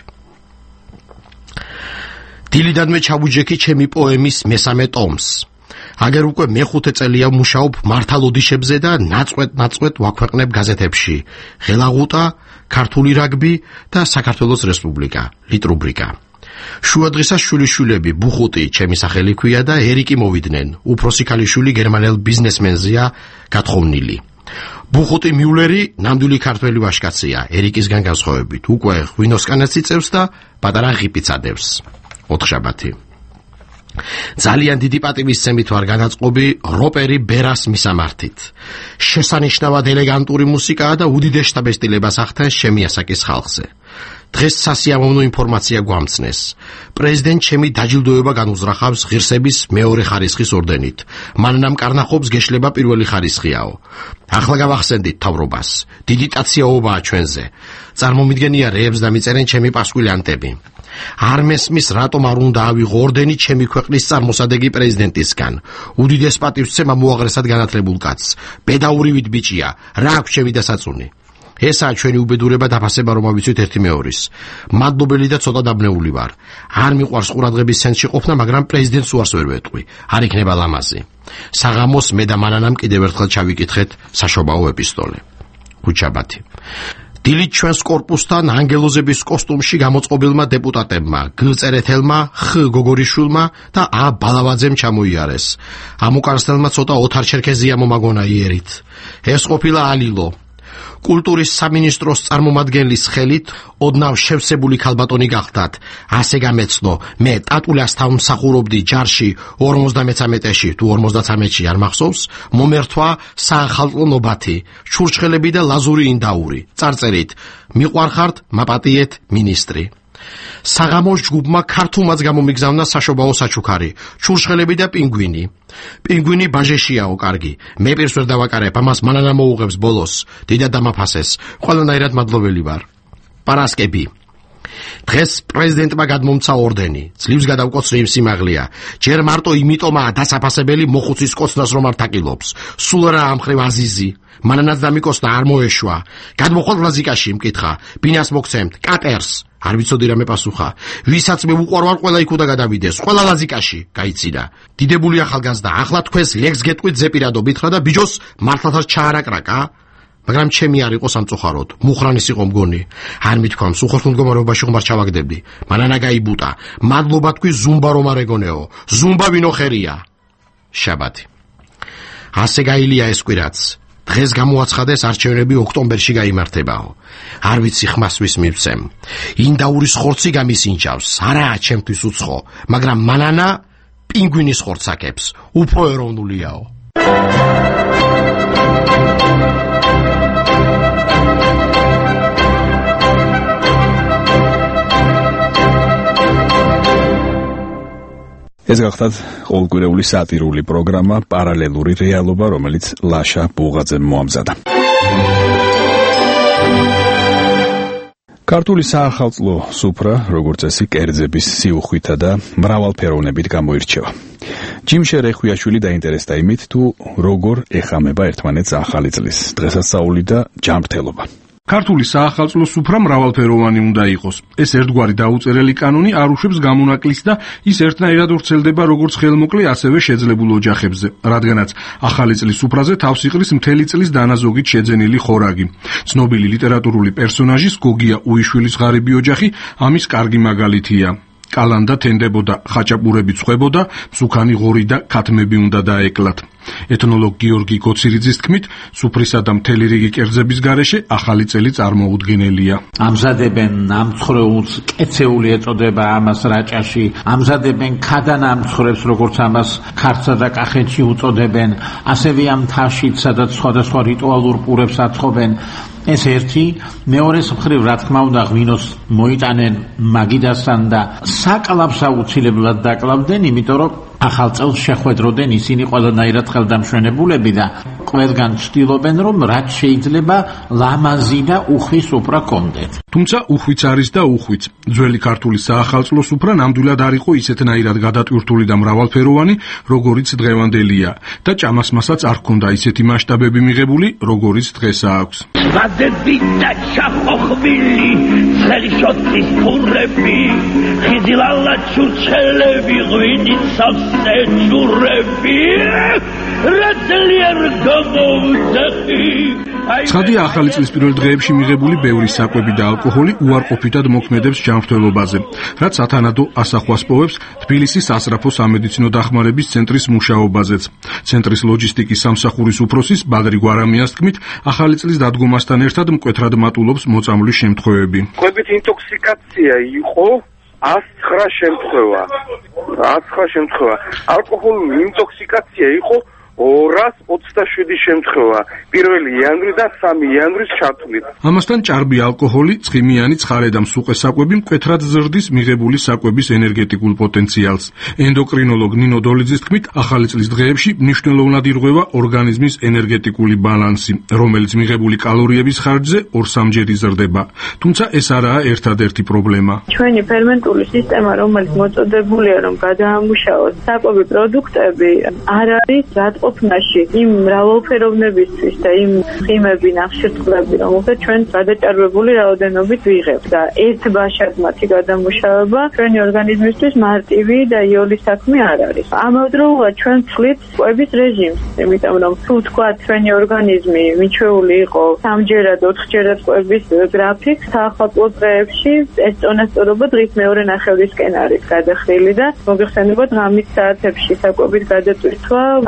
[SPEAKER 3] დილიდანვე ჩავუჯექი ჩემი პოემის მესამე ტომს. აგერ უკვე მეხუთე წელია მუშაობ მართალოდიშებზე და ნაწყვეტ-ნაწყვეტ ვაქვეყნებ გაზეთებში ღელაღუტა, ქართული რაგბი და საქართველოს რესპუბლიკა, ლიტრუბრიკა. შუადღისას შვილიშვილები ბუხუტი ჩემი სახელი ქვია და ერიკი მოვიდნენ. უფროსი ქალიშვილი გერმანელ ბიზნესმენზეა გათხოვნილი. ბუხუტი მიულერი ნამდვილი ქართველი ვაჟკაცია, ერიკისგან განსხვავებით. უკვე ღვინოსკანაც იწევს და პატარა ღიპიც ადევს. ოთხშაბათი. ძალიან დიდი პატივისცემით ვარ განაწყობი როპერი ბერას მისამართით. შესანიშნავად ელეგანტური მუსიკაა და უდიდეს შთაბეჭდილებას ახდენს ჩემი ასაკის ხალხზე. დღეს სასიამოვნო ინფორმაცია გვამცნეს. პრეზიდენტ ჩემი დაჯილდოება განუზრახავს ღირსების მეორე ხარისხის ორდენით. მანნამ კარნახობს გეშლება პირველი ხარისხიაო. ახლა გავახსენდით თავრობას. დიდი ტაციაობაა ჩვენზე. წარმომიდგენია რეებს დამიწერენ ჩემი პასკვილიანტები. არ მესმის რატომ არ უნდა ავიღო ორდენი ჩემი ქვეყნის წარმოსადეგი პრეზიდენტისგან. უდიდეს პატივსცემა მოაღრესად განათლებულ კაცს. პედაურივით ბიჭია, რა აქვს ჩემი დასაწუნი. ესაა ჩვენი უბედურება დაფასება რომ ავიცვით ერთი მეორის. მადლობელი და ცოტა დაბნეული ვარ. არ მიყვარს ყურადღების ცენტრში ყოფნა, მაგრამ პრეზიდენტს უარს ვერ ვეტყვი. არ იქნება ლამაზი. საღამოს მე და მანანამ კიდევ ერთხელ ჩავიკითხეთ საშობაო ეპისტოლე. ქუჩაბათი. დილით ჩვენს კორპუსთან ანგელოზების კოსტუმში გამოწყობილმა დეპუტატებმა, გ-წერეთელმა, ხ გოგორიშვილმა და ა ბალავაძემ ჩამოიარეს. ამ უკანასკნელმა ცოტა ოთარ ჩერქეზია მომაგონა იერით. ეს ყოფილა ალილო. კულტურის სამინისტროს წარმომადგენლის ხელით ოდნავ შევსებული ქალბატონი გახდათ. ასე გამეცნო, მე ტატულას თავმსახურობდი ჯარში ორმოცდამეცამეტეში თუ ორმოცდათამეტში არ მახსოვს, მომერთვა საახალწლო ნობათი, ჩურჩხელები და ლაზური ინდაური. წარწერით: მიყვარხართ, მაპატიეთ, მინისტრი. საღამოს ჯგუფმა ქართულმაც გამომიგზავნა საშობაო საჩუქარი, ჩურჩხელები და პინგვინი. პინგვინი ბაჟეშიაო კარგი. მე პირს ვერ დავაკარებ, ამას მანანა მოუღებს ბოლოს. დიდად დამაფასეს. ყველანაირად მადლობელი ვარ. პარასკები. დღეს პრეზიდენტმა გადმომცა ორდენი. ძლივს გადავკოცრი იმ სიმაღლეა. ჯერ მარტო იმიტომაა დასაფასებელი მოხუცის კოცნას რომ არ თაკილობს. სულ რა ამხრივ აზიზი. მანანაც დამიკოსნა არ მოეშვა. გადმოხვალ ლაზიკაში მკითხა. ბინას მოგცემთ, კატერს. არ ვიცოდი რა მეპასუხა. ვისაც მე უყვარვარ, ყველა იქ უნდა გადავიდეს. ყველა ლაზიკაში, გაიცინა. დიდებული ახალგაზრდა, ახლა თქვენს ლეგს გეტყვით ზეპირადო ბითხრა და ბიჯოს მართლათაც ჩაარაკრაკა. მაგრამ ჩემი არ იყო სამწუხაროდ. მუხრანის იყო მგონი. არ მithქვამს, უხორხულ მდგომარეობაში ხომარ ჩავაგდებდი. მანანა გაიბუტა. მადლობა თქვი ზუმბა რომ არ ეგონეო. ზუმბა ვინო ხერია. შაბათი. ასე გაილია ეს კვირაც. დღეს გამოაცხადეს არჩევნები ოქტომბერში გაიმართებაო. არ ვიცი ხმას ვის მივცემ. ინდაურის ხორცი გამისინჯავს. არაა ჩემთვის უცხო, მაგრამ მანანა პინგვინის ხორცს აკებს. უფრო ეროვნულიაო.
[SPEAKER 1] ეს გახლავთ ყოველკვირეული სატირული პროგრამა პარალელური რეალობა, რომელიც ლაშა ბუღაძემ მოამზადა. ქართული საახალწლო სუფრა, როგორც წესი, კერძების სიუხვითა და მრავალფეროვნებით გამოირჩევა. ჯიმშე რეხვიაშვილი დაინტერესდა იმით, თუ როგორ ეხამება ერთმანეთს ახალი წლის დღესასწაული და ჯანმრთელობა.
[SPEAKER 2] ქართული საახალწლო სუფრა მრავალფეროვანი უნდა იყოს. ეს ერთგვარი დაუწერელი კანონი არ უშვებს გამონაკლისს და ის ერთნაირად ვრცელდება როგორც ხელმოკლე, ასევე შეძლებულ ოჯახებზე, რადგანაც ახალი წლის სუფრაზე თავს იყრის მთელი წლის დანაზოგით შეძენილი ხორაგი. ცნობილი ლიტერატურული პერსონაჟის გოგია უიშვილის ღარიბი ოჯახი ამის კარგი მაგალითია. კალანდა თენდებოდა, ხაჭაპურები წვებოდა, მსუქანი ღორი და ქათმები უნდა დაეკლათ. ეთნოლოგ გიორგი გოცირიძის თქმით, სუფრისა და მთელი რიგი კერძების გარეშე ახალი წელი წარმოუდგენელია.
[SPEAKER 22] ამზადებენ ამცხრეულს, კეცეული ეწოდება ამას რაჭაში, ამზადებენ ქადანამცხრებს, როგორც ამას ქართსა და კახეთში უწოდებენ, ასევე ამ თაშით, სადაც სხვადასხვა რიტუალურ პურებს აცხობენ. ეს ერთი, მეორეს მხრივ, რა თქმა უნდა, ღვინოს მოიტანენ მაგიდასთან და საკლავს აუცილებლად დაკლავდნენ, იმიტომ რომ ახალ წელს შეხვედროდნენ ისინი ყველანაირად ხელდამშვენებულები და ყველგან ცდილობენ, რომ რაც შეიძლება ლამაზი და უხვი სუფრა კონდეთ.
[SPEAKER 2] თუმცა უხვიც არის და უხვიც. ძველი ქართული საახალწლო სუფრა ნამდვილად არ იყო ისეთნაირად გადატვირთული და მრავალფეროვანი, როგორიც დღევანდელია და ჭამასმასაც არ ჰქონდა ისეთი მასშტაბები მიღებული, როგორიც დღეს აქვს.
[SPEAKER 23] ვადები და ჩახოხბილი, ხელშოტის ფურები, ხიძილალა ჩურჩელები, ღვინით სავსე ჩურები, რა ძლიერ გამოვძახი.
[SPEAKER 2] ცხადია, ახალი წლის პირველ დღეებში მიღებული ბევრი საკვები და ალკოჰოლი უარყოფითად მოქმედებს ჯანმრთელობაზე, რაც სათანადო ასახვას პოვებს თბილისის სასწრაფო სამედიცინო დახმარების ცენტრის მუშაობაზეც. ცენტრის ლოჯისტიკის სამსახურის უფროსის ბადრი გვარამიას თქმით, ახალი წლის დადგომასთან ერთად მკვეთრად მატულობს მოწამვლის შემთხვევები.
[SPEAKER 15] კვებით ინტოქსიკაცია იყო ას ცხრა შემთხვევა. ას ცხრა შემთხვევა. ალკოჰოლური ინტოქსიკაცია იყო ორას ოცდაშვიდი შემთხვევა. პირველი იანვრი და სამი იანვრის ჩათვლით.
[SPEAKER 2] ამასთან ჭარბი ალკოჰოლი, ცხიმიანი, ცხარე და მსუყე საკვები მკვეთრად ზრდის მიღებული საკვების ენერგეტიკულ პოტენციალს. ენდოკრინოლოგ ნინო დოლიძის თქმით, ახალი წლის დღეებში მნიშვნელოვნად ირღვევა ორგანიზმის ენერგეტიკული ბალანსი, რომელიც მიღებული კალორიების ხარჯზე ორ-სამჯერ იზრდება. თუმცა ეს არაა ერთადერთი პრობლემა.
[SPEAKER 24] ჩვენი ფერმენტული სისტემა, რომელიც მოწოდებულია, რომ გადაამუშავოს საკვები პროდუქტები, არ არის ყოფნაში იმ მრავალფეროვნებისთვის და იმ ხიმები, ნახშირწყლები, რომელსაც ჩვენ გადაჭარბებული რაოდენობით ვიღებთ და ერთ ბაშად მათი გადამუშავება ჩვენი ორგანიზმისთვის მარტივი და იოლი საქმე არ არის. ამავდროულად ჩვენ ვცვლით კვების რეჟიმს, იმიტომ რომ თუ თქვა ჩვენი ორგანიზმი მიჩვეული იყო სამჯერად, ოთხჯერად კვების გრაფიკს, საახალწლო დღეებში ეს წონასწორობა დღის მეორე ნახევრისკენ არის გადახრილი და მოგეხსენებათ ღამის საათებში საკვებით გადატვირთვა ასევე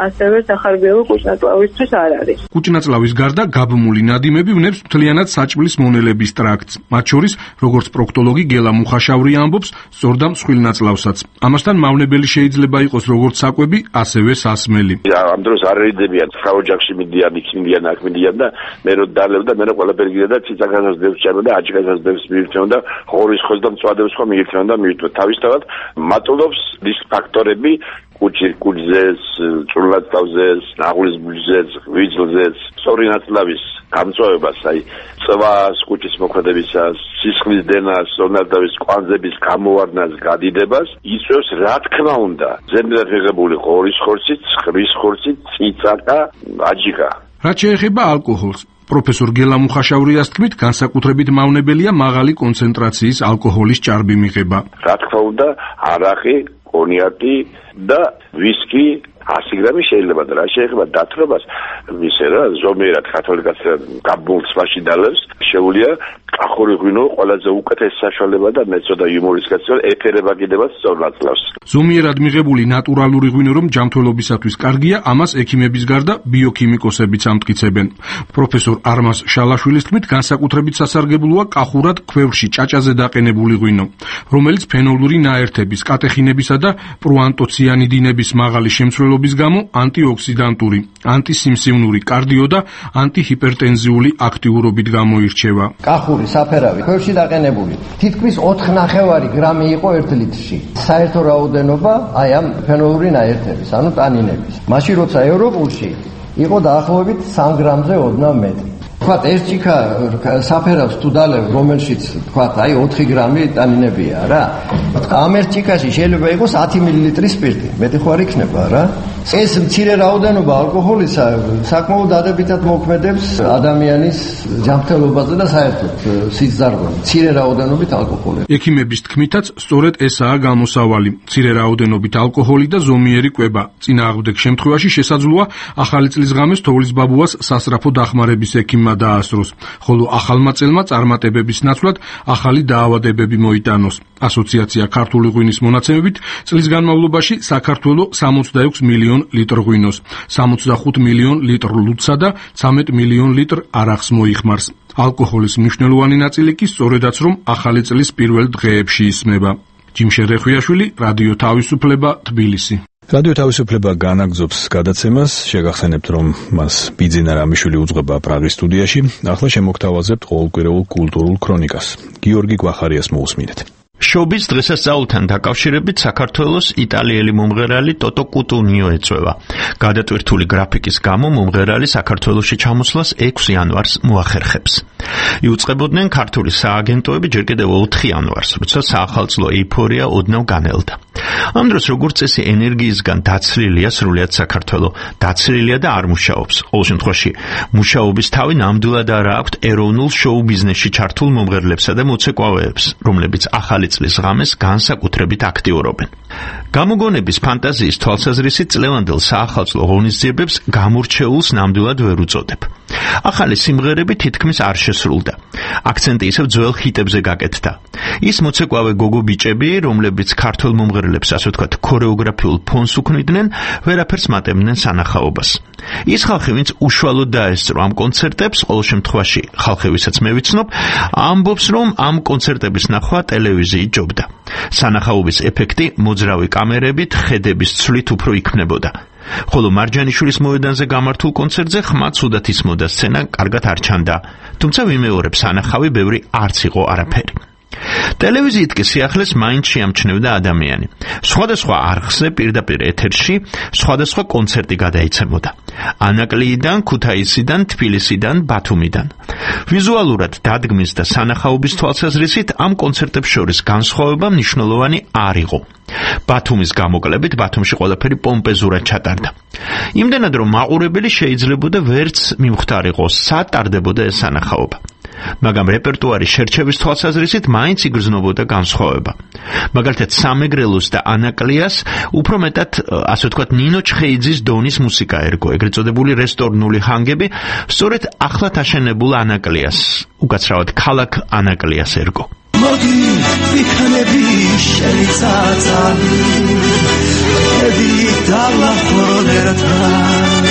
[SPEAKER 24] სასახარბიელო კუჭნაწლავისთვის არ არის.
[SPEAKER 2] კუჭნაწლავის გარდა გაბმული ნადიმები ვნებს მთლიანად საჭმლის მონელების ტრაქტს. მათ შორის, როგორც პროქტოლოგი გელა მუხაშავრი ამბობს, სწორდა მსხვილნაწლავსაც. ამასთან მავნებელი შეიძლება იყოს როგორც საკვები, ასევე სასმელი.
[SPEAKER 4] ამ დროს არ რიდებიან, ხაოჯახში მიდიან, იქ მიდიან, აქ მიდიან და მე რო დალევ და მე რო ყველაფერი გიდა და ციცაკანას დევს ჭერდა და აჭკანას დევს მიირთმევ და ხორის ხოს და მწვადებს ხომ მიირთმევ და მიირთმევ. თავისთავად მატულობს რისკ ფაქტორები კუჭი კუჭზეს, წვრილნაწლავზეს, ნაღულის ბუჯზეს, ვიძლზეს, სწორი ნაწლავის გამწვავებას, აი წვას, კუჭის მოქმედებისას, სისხლის დენას, სონარდავის კვანძების გამოვარდნას, გადიდებას, იწვევს რა თქმა უნდა, ზემდან მიღებული ღორის ხორცი, ცხრის ხორცი, ციცაკა, აჯიკა.
[SPEAKER 2] რაც შეეხება ალკოჰოლს, პროფესორ გელა მუხაშავრიას თქმით, განსაკუთრებით მავნებელია მაღალი კონცენტრაციის ალკოჰოლის ჭარბი მიღება.
[SPEAKER 4] რა თქმა უნდა, არაყი, კონიაკი და ვისკი ასი გრამი შეიძლება და რა შეეხება დათრობას, ისე რა ზომიერად ქათოლიკასა გაბმულს მაშინ დალევს, შეუძლია კახური ღვინო ყველაზე უკეთესი საშუალება და მეწოდა იუმორის გაცემა ეთერება კიდევაც სწორნაწლავს.
[SPEAKER 2] ზომიერად მიღებული ნატურალური ღვინო რომ ჯანმრთელობისათვის კარგია, ამას ექიმების გარდა ბიოქიმიკოსებიც ამტკიცებენ. პროფესორ არმას შალაშვილის თქმით, განსაკუთრებით სასარგებლოა კახურად ქვევში ჭაჭაზე დაყენებული ღვინო, რომელიც ფენოლური ნაერთების, კატეხინებისა და პროანტოციანიდინების მაღალი შემცველობის გამო ანტიოქსიდანტური, ანტისიმსივნური, კარდიო და ანტიჰიპერტენზიული აქტიურობით გამოირჩევა.
[SPEAKER 6] კახური საფერავი ქვევში დაყენებული თითქმის ოთხ ნახევარი გრამი იყო ერთ litrში. საერთო რაოდენობა აი ამ ფენოლური ნაერთების, ანუ ტანინების. მაშინ როცა ევროპულში იყო დაახლოებით სამ გრამზე ოდნავ მეტი. თქვათ ერთ ჭიქა საფერავს თუ დალევ, რომელშიც თქვათ აი ოთხი გრამი ტანინებია რა. ამ ერთ ჭიქაში შეიძლება იყოს ათი მილილიტრი სპირტი, მეტი ხო არ იქნება რა. ეს მცირე რაოდენობა ალკოჰოლისა საკმაოდ დადებითად მოქმედებს ადამიანის ჯანმრთელობაზე და საერთოდ სიძარღვე. მცირე რაოდენობით ალკოჰოლი.
[SPEAKER 2] ექიმების თქმითაც სწორედ ესაა გამოსავალი. მცირე რაოდენობით ალკოჰოლი და ზომიერი კვება. წინააღმდეგ შემთხვევაში შესაძლოა ახალი წლის ღამეს თოვლის ბაბუას სასწრაფო დახმარების ექიმმა დაასწროს, ხოლო ახალმა წელმა წარმატებების ნაცვლად ახალი დაავადებები მოიტანოს. ასოციაცია ქართული ღვინის მონაცემებით წლის განმავლობაში საქართველოს სამოცდაექვსი მილიონ ლიტრ ღვინოს, სამოცდახუთ მილიონ ლიტრ ლუდსა და ცამეტ მილიონ ლიტრ არახს მოიხმარს. ალკოჰოლის მნიშვნელოვანი ნაწილი კი სწორედაც რომ ახალი წლის პირველ დღეებში ისმება. ჯიმშე რეხვიაშვილი, რადიო თავისუფლება, თბილისი.
[SPEAKER 1] რადიო თავისუფლება განაგრძობს გადაცემას, შეგახსენებთ რომ მას ბიძინა რამიშვილი უძღვება პრაღის სტუდიაში. ახლა შემოგთავაზებთ ყოველკვირეულ კულტურულ ქრონიკას. გიორგი გვახარიას მოусმინეთ.
[SPEAKER 7] შობის დღესასწაულთან დაკავშირებით საქართველოს იტალიელი მომღერალი ტოტო კუტუნიო ეწვევა. გადატვირთული გრაფიკის გამო მომღერალი საქართველოში ჩამოსვლას ექვსი იანვარს მოახერხებს. იუწყებოდნენ ქართული სააგენტოები ჯერ კიდევ ოთხი იანვარს, როცა საახალწლო ეიფორია ოდნავ განელდა. ამ დროს როგორც წესი ენერგიისგან დაცლილია სრულიად საქართველო, დაცლილია და არ მუშაობს. ყოველ შემთხვევაში მუშაობის თავი ნამდვილად არა აქვთ ეროვნულ შოუ ბიზნესში ჩართულ მომღერლებსა და მოცეკვავეებს, რომლებიც ახალი წლის ღამეს განსაკუთრებით აქტიურობენ. გამოგონების ფანტაზიის თვალსაზრისით წლევანდელ საახალწლო ღონისძიებებს გამორჩეულს ნამდვილად ვერ უწოდებ. ახალი სიმღერები თითქმის არ შესრულდა. აქცენტი ისევ ძველ ჰიტებზე გაკეთდა. ის მოცეკვავე გოგო ბიჭები, რომლებიც ქართულ მომღერლებს ასე ვთქვათ ქორეოგრაფიულ ფონს უქმნიდნენ, ვერაფერს მატებდნენ სანახაობას. ის ხალხი, ვინც უშუალოდ დაესწრო ამ კონცერტებს, ყოველ შემთხვევაში ხალხი, ვისაც მე ვიცნობ, ამბობს, რომ ამ კონცერტების ნახვა ტელევიზიით ჯობდა. სანახაობის ეფექტი მოძრავი კამერებით, ხედების ცვლით უფრო იქმნებოდა. ხოლო მარჯანიშვილის მოედანზე გამართულ კონცერტზე ხმა ცუდად ისმოდა, სცენა კარგად არ ჩანდა. თუმცა ვიმეორებ, სანახავი ბევრი არც იყო არაფერი. ტელევიზიით კი სიახლეს მაინც შეამჩნევდა ადამიანი. სხვადასხვა არხზე პირდაპირ ეთერში სხვადასხვა კონცერტი გადაიცემოდა. ანაკლიიდან, ქუთაისიდან, თბილისიდან, ბათუმიდან. ვიზუალურად დადგმის და სანახაობის თვალსაზრისით ამ კონცერტებს შორის განსხვავება მნიშვნელოვანი არ იყო. ბათუმის გამოკლებით ბათუმში ყველაფერი პომპეზურად ჩატარდა. იმდენად რომ მაყურებელი შეიძლებოდა ვერც მიმختارიყო, სად ტარდებოდა ეს სანახაობა. მაგრამ რეპერტუარის შერჩევის თვალსაზრისით მაინც იგრძნობოდა განსხვავება. მაგალითად სამეგრელოს და ანაკლიას უფრო მეტად, ასე ვთქვათ, ნინო ჩხეიძის დონის მუსიკა ერგო, ეგრეთ წოდებული რესტორნული ჰანგები, სწორედ ახლად აშენებულ ანაკლიას, უკაცრავად ქალაქ ანაკლიას ერგო.
[SPEAKER 9] მოდი ვიქნები შენი წაწალი, ები დალახორ ერთა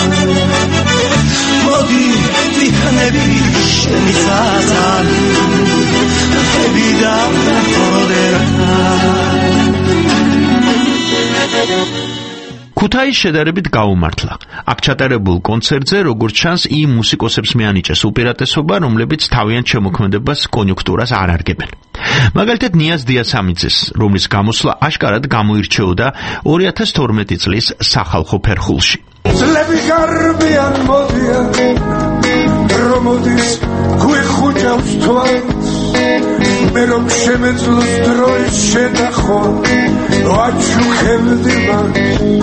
[SPEAKER 7] ქუთაის შედარებით გაუმართლა. აქ ჩატარებულ კონცერტზე, როგორც ჩანს, იმ მუსიკოსებს მეანიჭეს უპირატესობა, რომლებიც თავიანთ შემოქმედებას კონიუნქტურას არ არგებენ. მაგალითად, ნიაზ დიასამიძეს, რომლის გამოსვლა აშკარად გამოირჩეოდა ორი ათას თორმეტი წლის სახალხო ფერხულში.
[SPEAKER 9] წლები გარბიან მოდიან, რომოდის გვეხუჭავს თვალს, მე რომ შემეძლოს დროის შედახვა, ვაჩუქებდი მას.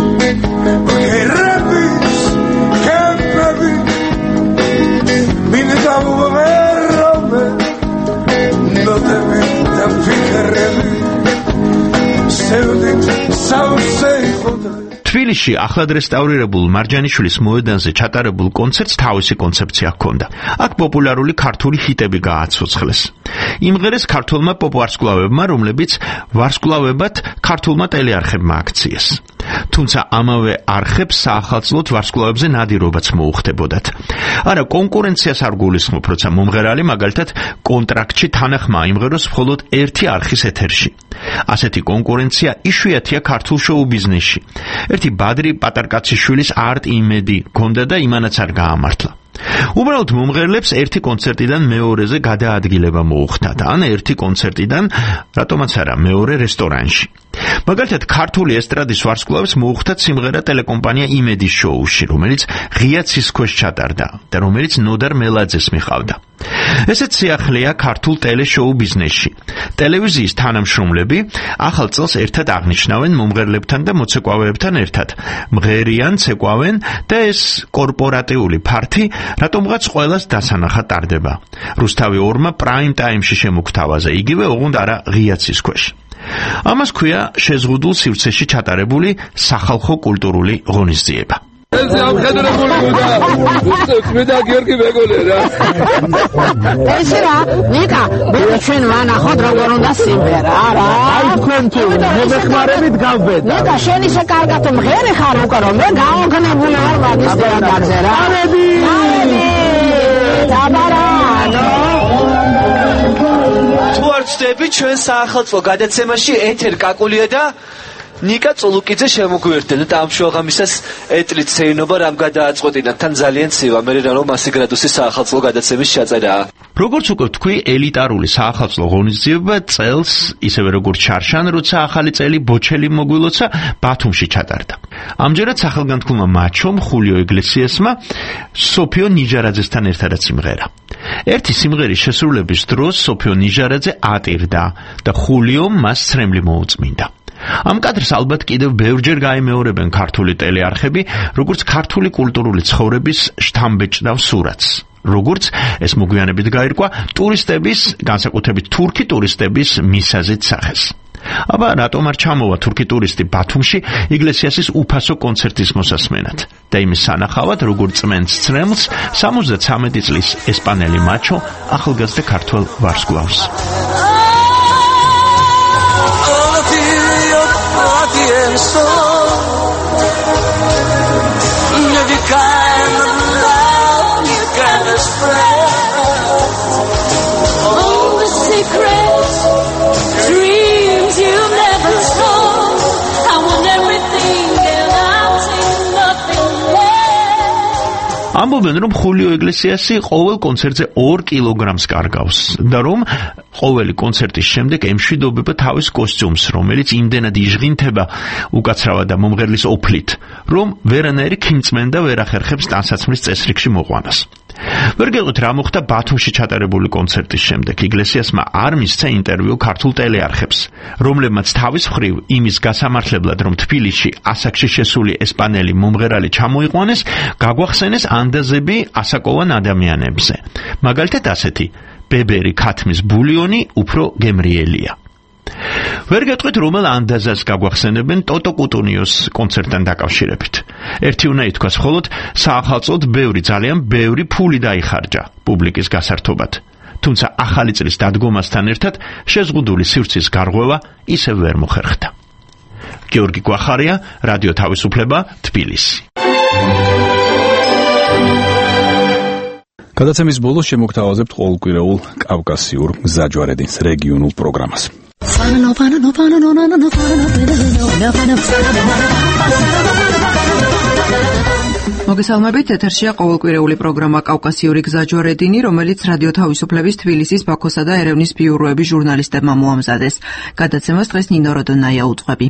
[SPEAKER 9] ბგერების, კეპები, მინდა ვღერობე, ნოტები და ფიქრები, სევდით სავსე იყოდა.
[SPEAKER 7] თბილისში ახლად რესტავრირებულ მარჯანიშვილის მოედანზე ჩატარებულ კონცერტს თავისი კონცეფცია ჰქონდა. აქ პოპულარული ქართული ჰიტები გააცოცხლეს. იმღერეს ქართველმა პოპ-ვარსკვლავებმა, რომლებიც ვარსკვლავებად ქართულმა ტელეარხებმა აქციეს. თუმცა ამავე არხებს საახალწლოდ ვარსკვლავებზე ნადირობაც მოუხდებოდათ. არა, კონკურენციას არ გულისხმობ, როცა მომღერალი მაგალითად კონტრაქტში თანახმა იმღეროს მხოლოდ ერთი არხის ეთერში. ასეთი კონკურენცია იშვიათია ქართულ შოუ-ბიზნესში. ერთი ბადრი პატარკაციშვილის არტ იმედი ჰქონდა და იმანაც არ გაამართლა. უბრალოდ მომღერლებს ერთი კონცერტიდან მეორეზე გადაადგილება მოუხდათ, ან ერთი კონცერტიდან, რატომაც არა, მეორე რესტორანში. მაგალითად, ქართული ესტრადის ვარსკვლავებს მოუხდათ სიმღერა ტელეკომპანია იმედის შოუში, რომელიც ღია ცის ქვეშ ჩატარდა და რომელიც ნოდარ მელაძეს მიყავდა. ესეც სიახლეა ქართულ ტელეშოუ ბიზნესში. ტელევიზიის თანამშრომლები ახალ წელს ერთად აღნიშნავენ მომღერლებთან და მოცეკვავეებთან ერთად. მღერიან, ცეკვავენ და ეს კორპორატიული ფართი რატომღაც ყველას დასანახად ტარდება. რუსთავი ორმა პრაიმ ტაიმში შემოგთავაზა, იგივე ოღონდ არა ღია ცის ქვეშ. ამას ქვია შეზღუდულ სივრცეში ჩატარებული სახალხო კულტურული ღონისძიება.
[SPEAKER 9] ეს ამხედრებული გუდა წმინდა გიორგი მეგოლე რა.
[SPEAKER 5] ეს რა, ნიკა, მე ჩვენ ვანახოთ როგორ უნდა სიმღერა, რა. აი თქვენ თუ მოგეხმარებით გავბედა. ნიკა, შენ ისე კარგად მღერი ხარ უკვე რომ მე გაოგნებული ვარ მაგის თეატრზე რა. არები. დაბარანო.
[SPEAKER 8] თუ არ ვწდები ჩვენ საახალწლო გადაცემაში ეთერ კაკულია და ნიკა წულუკიძე შემოგვიერთდნენ და ამ შუაღამისას ეტლით სეინობა რამ გადააწყვეტინათ თან ძალიან ცივა მე რა რომ ასი გრადუსის საახალწლო გადაცემის ჩაწერაა.
[SPEAKER 7] როგორც უკვე თქვი, ელიტარული საახალწლო ღონისძიება წელს, ისევე როგორც შარშან, როცა ახალი წელი ბოჩელი მოგვილოცა, ბათუმში ჩატარდა. ამჯერად სახელგანთქმულმა მაჩომ ხულიო იგლესიასმა სოფიო ნიჟარაძესთან ერთადაც იმღერა. ერთი სიმღერის შესრულების დროს სოფიო ნიჟარაძე ატირდა და ხულიომ მას ცრემლი მოუწმინდა. ამ კადრს ალბათ კიდევ ბევრჯერ გაიმეორებენ ქართული ტელეარხები, როგორც ქართული კულტურული ცხოვრების შთამბეჭდავ სურათს. როგორც ეს მოგვიანებით გაირკვა ტურისტების, განსაკუთრებით თურქი ტურისტების მისაზით სახეს. აბა რატომ არ ჩამოვა თურქი ტურისტი ბათუმში იგლესიასის უფასო კონცერტის მოსასმენად და იმის სანახავად, როგორც წმენდს ცრემლს სამოცდათვრამეტი წლის ესპანელი მაჩო ახალგაზრდა ქართველ ვარსკვლავს.
[SPEAKER 9] So, the kind of love you can express, all the secrets, dreams you never told. I want everything and I'll take nothing less.
[SPEAKER 7] ამბობენ, რომ ხულიო იგლესიასი ყოველ კონცერტზე ორ კილოგრამს კარგავს და რომ ყოველი კონცერტის შემდეგ ემშვიდობება თავის კოსტიუმს, რომელიც იმდენად იჟღინთება უკაცრავად და მომღერლის ოფლით, რომ ვერანაირი ქიმწმენდა ვერ ახერხებს ტანსაცმლის წესრიგში მოყვანას. ვერ გეტყვით რა მოხდა ბათუმში ჩატარებული კონცერტის შემდეგ. იგლესიასმა არ მისცა ინტერვიუ ქართულ ტელეარხებს, რომლებმაც თავის მხრივ იმის გასამართლებლად, რომ თბილისში ასაკში შესული ესპანელი მომღერალი ჩამოიყვანეს, გაგვახსენეს ანდაზები ასაკოვან ადამიანებზე. მაგალითად ასეთი ბებერი ქათმის ბულიონი უფრო გემრიელია. ვერ გეტყვით რომელ ანდაზას გაგვახსენებენ ტოტო კუტუნიოს კონცერტთან დაკავშირებით. ერთი უნდა ითქვას, მხოლოდ საახალწლოდ ბევრი, ძალიან ბევრი ფული დაიხარჯა პუბლიკის გასართობად. თუმცა ახალი წლის დადგომასთან ერთად შეზღუდული სივრცის გარღვევა ისევ ვერ მოხერხდა. გიორგი გვახარია, რადიო თავისუფლება, თბილისი.
[SPEAKER 1] გადაცემის ბოლოს შემოგთავაზებთ ყოველკვირეულ კავკასიურ გზაჯვარედინს რეგიონულ პროგრამას.
[SPEAKER 10] მოგესალმებით, ეთერშია ყოველკვირეული პროგრამა კავკასიური გზაჯვარედინი, რომელიც რადიო თავისუფლების თბილისის, ბაქოსა და ერევნის ბიუროების ჟურნალისტებმა მოამზადეს. გადაცემას დღეს ნინო როდონაია უძღვები.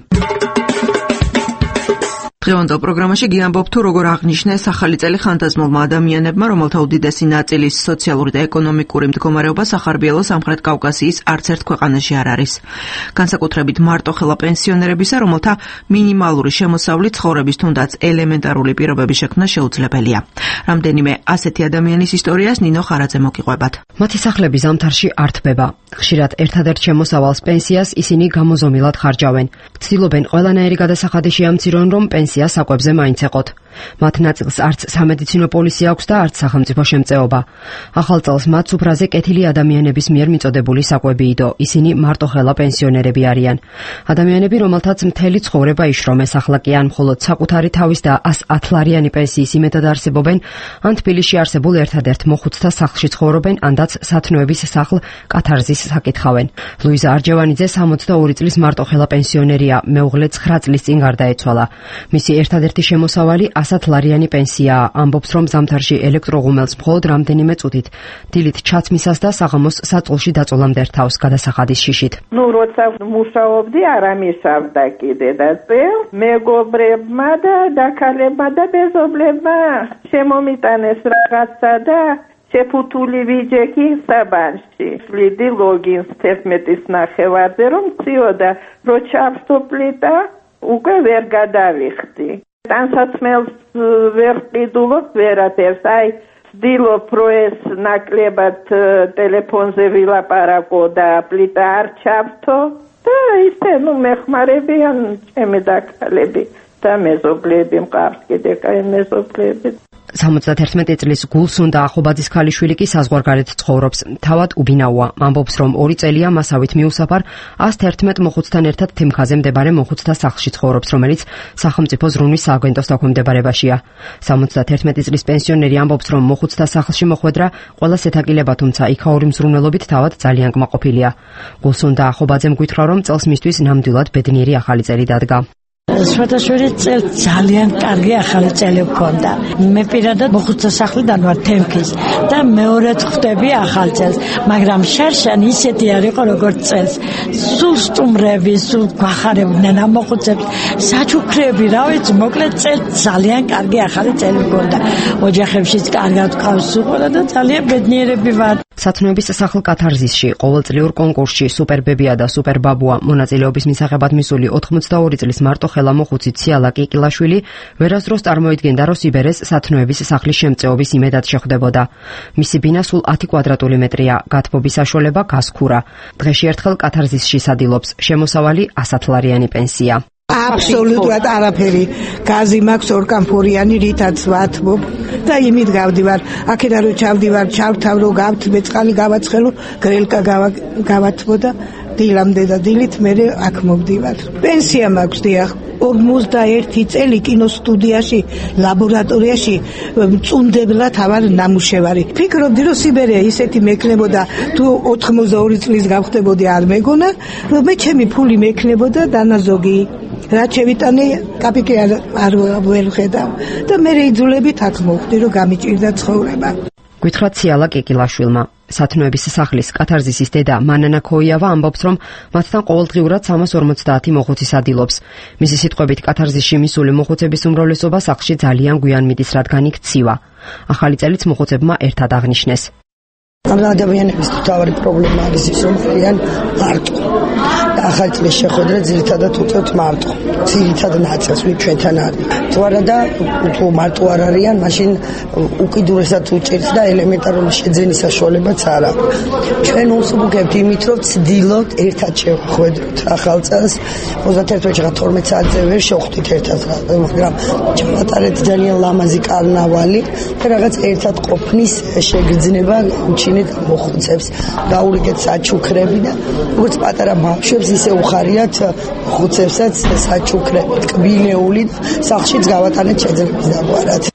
[SPEAKER 10] დღევანდელ პროგრამაში გიამბობ თუ როგორ აღნიშნეს ახალი წელი ხანტაზმულმა ადამიანებმა, რომელთა უდიდესი ნაწილის სოციალური და ეკონომიკური მდგომარეობა სახარბიელო სამხრეთ კავკასიის არც ერთ ქვეყანაში არ არის. განსაკუთრებით მარტოხელა პენსიონერებისა, რომელთა მინიმალური შემოსავლით ცხოვრების თუნდაც ელემენტარული პირობების შექმნა შეუძლებელია. რამდენიმე ასეთი ადამიანის ისტორიას ნინო ხარაძე მოგიყვებათ.
[SPEAKER 11] მათი სახლები ზამთარში არ თბება. ხშირად ერთადერთ შემოსავალს პენსიას ისინი გამოზომილად ხარჯავენ. ცდილობენ ყველანაირი გადასახადი შეამცირონ, რომ პენსია საკვებზე მაინც ეყოთ. მათ ნაწილს არც სამედიცინო პოლისი აქვს და არც სახელმწიფო შემწეობა. ახალ წელს მათ სუფრაზე კეთილი ადამიანების მიერ მიწოდებული საკვები იდო. ისინი მარტოხელა პენსიონერები არიან. ადამიანები, რომელთაც მთელი ცხოვრება იშრომეს, ახლა კი ან მხოლოდ საკუთარი თავის და ათლარიანი პენსიის იმედად არსებობენ, ან თბილისში არსებულ ერთადერთ მოხუცთა სახლში ცხოვრობენ, ანდაც სათნოების სახლ კათარზის საკითხავენ. ლუიზა არჯევანიძე სამოცდაორი წლის მარტოხელა პენსიონერია, მეუღლე ცხრა წლის წინ გარდაეცვალა. მისი ერთადერთი შემოსავალი ასათლარიანი პენსიაა. ამბობს, რომ ზამთარში ელექტროღუმელს მხოლოდ რამდენიმე წუთით დილით ჩაცმისას და საღამოს საწყულში დაწოლამდე რთავს გადასახადის შიშით.
[SPEAKER 13] ნუ როცა მუშაობდი, არ ამისავდა კიდე და წელ მეგობრებმა და დაქალებმა და ბეზობლებმა შემომიტანეს რაღაცა და შეფუთული ვიჯექი საბანში. ვლიდი ლოგინს თერთმეტის ნახევარზე, რომ წიოდა რო ჩავსო პლიტა, უკვე ვერ გადავიხდი. ტანსაცმელს ვერ ყიდულობ ვერაფერს, აი ვცდილობ რო ეს ნაკლებად ტელეფონზე ვილაპარაკო და პლიტა არ ჩავსო და ისე ნუ მეხმარებიან ჩემი დაქალები და მეზობლები მყავს კიდე კაი მეზობლები.
[SPEAKER 11] სამოცდათერთმეტი წლის გულსუნდა ახობაძის ქალიშვილი კი საზღვარგარეთ ცხოვრობს. თავად უბინაუა. ამბობს, რომ ორი წელია მასავით მიუსაფარ ას თერთმეტ მოხუცთან ერთად თემქაზე მდებარე მოხუცთა სახლში ცხოვრობს, რომელიც სახელმწიფო ზრუნვის სააგენტოს დაქვემდებარებაშია. სამოცდათერთმეტი წლის პენსიონერი ამბობს, რომ მოხუცთა სახლში მოხვედრა ყველას ეთაკილება, თუმცა იქაური მზრუნველობით თავად ძალიან კმაყოფილია. გულსუნდა ახობაძემ გვითხრა, რომ წელს მისთვის ნამდვილად ბედნიერი ახალი წელი დადგა.
[SPEAKER 14] სხვადასხვა წელს ძალიან კარგი ახალი წელი მქონდა. მე პირადად მოხუცთა სახლიდან ვარ თემქის და მეორედ ხვდები ახალ წელს, მაგრამ შარშანი ისეთი არ იყო როგორც წელს. სულ სტუმრები, სულ გვახარებდნენ ამ მოხუცებს, საჩუქრები, რა ვიცი, მოკლედ წელს ძალიან კარგი ახალი წელი მქონდა. ოჯახებშიც კარგად ვყავს უყურა და ძალიან ბედნიერები ვარ.
[SPEAKER 11] სათნოების სახლ კათარზისში ყოველწლიურ კონკურსში სუპერბებია და სუპერბაბუა მონაწილეობის მისაღებად მისული ოთხმოცდაორი წლის მარტოხელა მოხუცი ციალა კიკილაშვილი ვერასდროს წარმოიდგენდა, რომ სიბერეს სათნოების სახლის შემწეობის იმედად შეხვდებოდა. მისი ბინა სულ ათი კვადრატული მეტრია, გათბობის საშუალება გასქურა. დღეში ერთხელ კათარზისში სადილობს, შემოსავალი ასათლარიანი პენსია.
[SPEAKER 25] აბსოლუტურად არაფერი. გაზი მაქვს ორკამფორიანი, რითაც ვათბობ და იმით გავდივარ. აქედან რომ ჩავდივარ, ჩავთავრო, გავთბე, წყალი გავაცხელო, გრელკა გავათბო და დილამდე და დილით მე აქ მოვდივარ. პენსია მაქვს დიახ. ორმოცდაერთი წელი კინოსტუდიაში, ლაბორატორიაში წუნდებლად ავარ ნამუშევარი. ფიქრობდი, რომ სიბერე ისეთი მექნებოდა, თუ ოთხმოცდაორი წლის გავხდებოდი, არ მეგონა, რომ მე ჩემი ფული მექნებოდა დანაზოგი. რაც შევიტანე კაპიკი არ არ ვერ ხედავ და მე იძულებით აქ მოვხდი, რომ გამიჭირდა ცხოვრება.
[SPEAKER 11] გვითხრა ციალა კიკილაშვილმა. სათნოების სახლის კათარზისის დედა მანანა ქოიავა ამბობს, რომ მათთან ყოველდღიურად სამას ორმოცდაათი მოხუცი სადილობს. მისი სიტყვებით კათარზისში მისული მოხუცების უმრავლესობა სახლში ძალიან გვიან მიდის, რადგან იქ ცივა. ახალი წელიც მოხუცებმა ერთად აღნიშნეს.
[SPEAKER 25] ამ ადამიანების თავარი პრობლემა არის ის, რომ ძალიან მარტო. ახალი წლის შეხვედრა ძირითადად უწევთ მარტო. ძირითადად ნაწილს ვინ ჩვენთან არის. თუ არა და თუ მარტო არ არიან, მაშინ უკიდურესად უჭირთ და ელემენტარული შეძენის საშუალებაც არ აქვს. ჩვენ უსუბუქებთ იმით, რომ ვცდილობთ ერთად შევხვედროთ ახალ წელს. ოცდაერთი თორმეტ საათზე ვერ შევხვდით ერთად, მაგრამ ჩავატარეთ ძალიან ლამაზი კარნავალი და რაღაც ერთად ყოფნის შეგრძნება უჩინეთ მოხუცებს. დაურიგეთ საჩუქრები და როგორც პატარა ბავშვებს ისე უხარიათ ხუცებსაც საჩუქრებით, კბილეული და სახლშიც გავატანეთ შეძლების დაგვარად.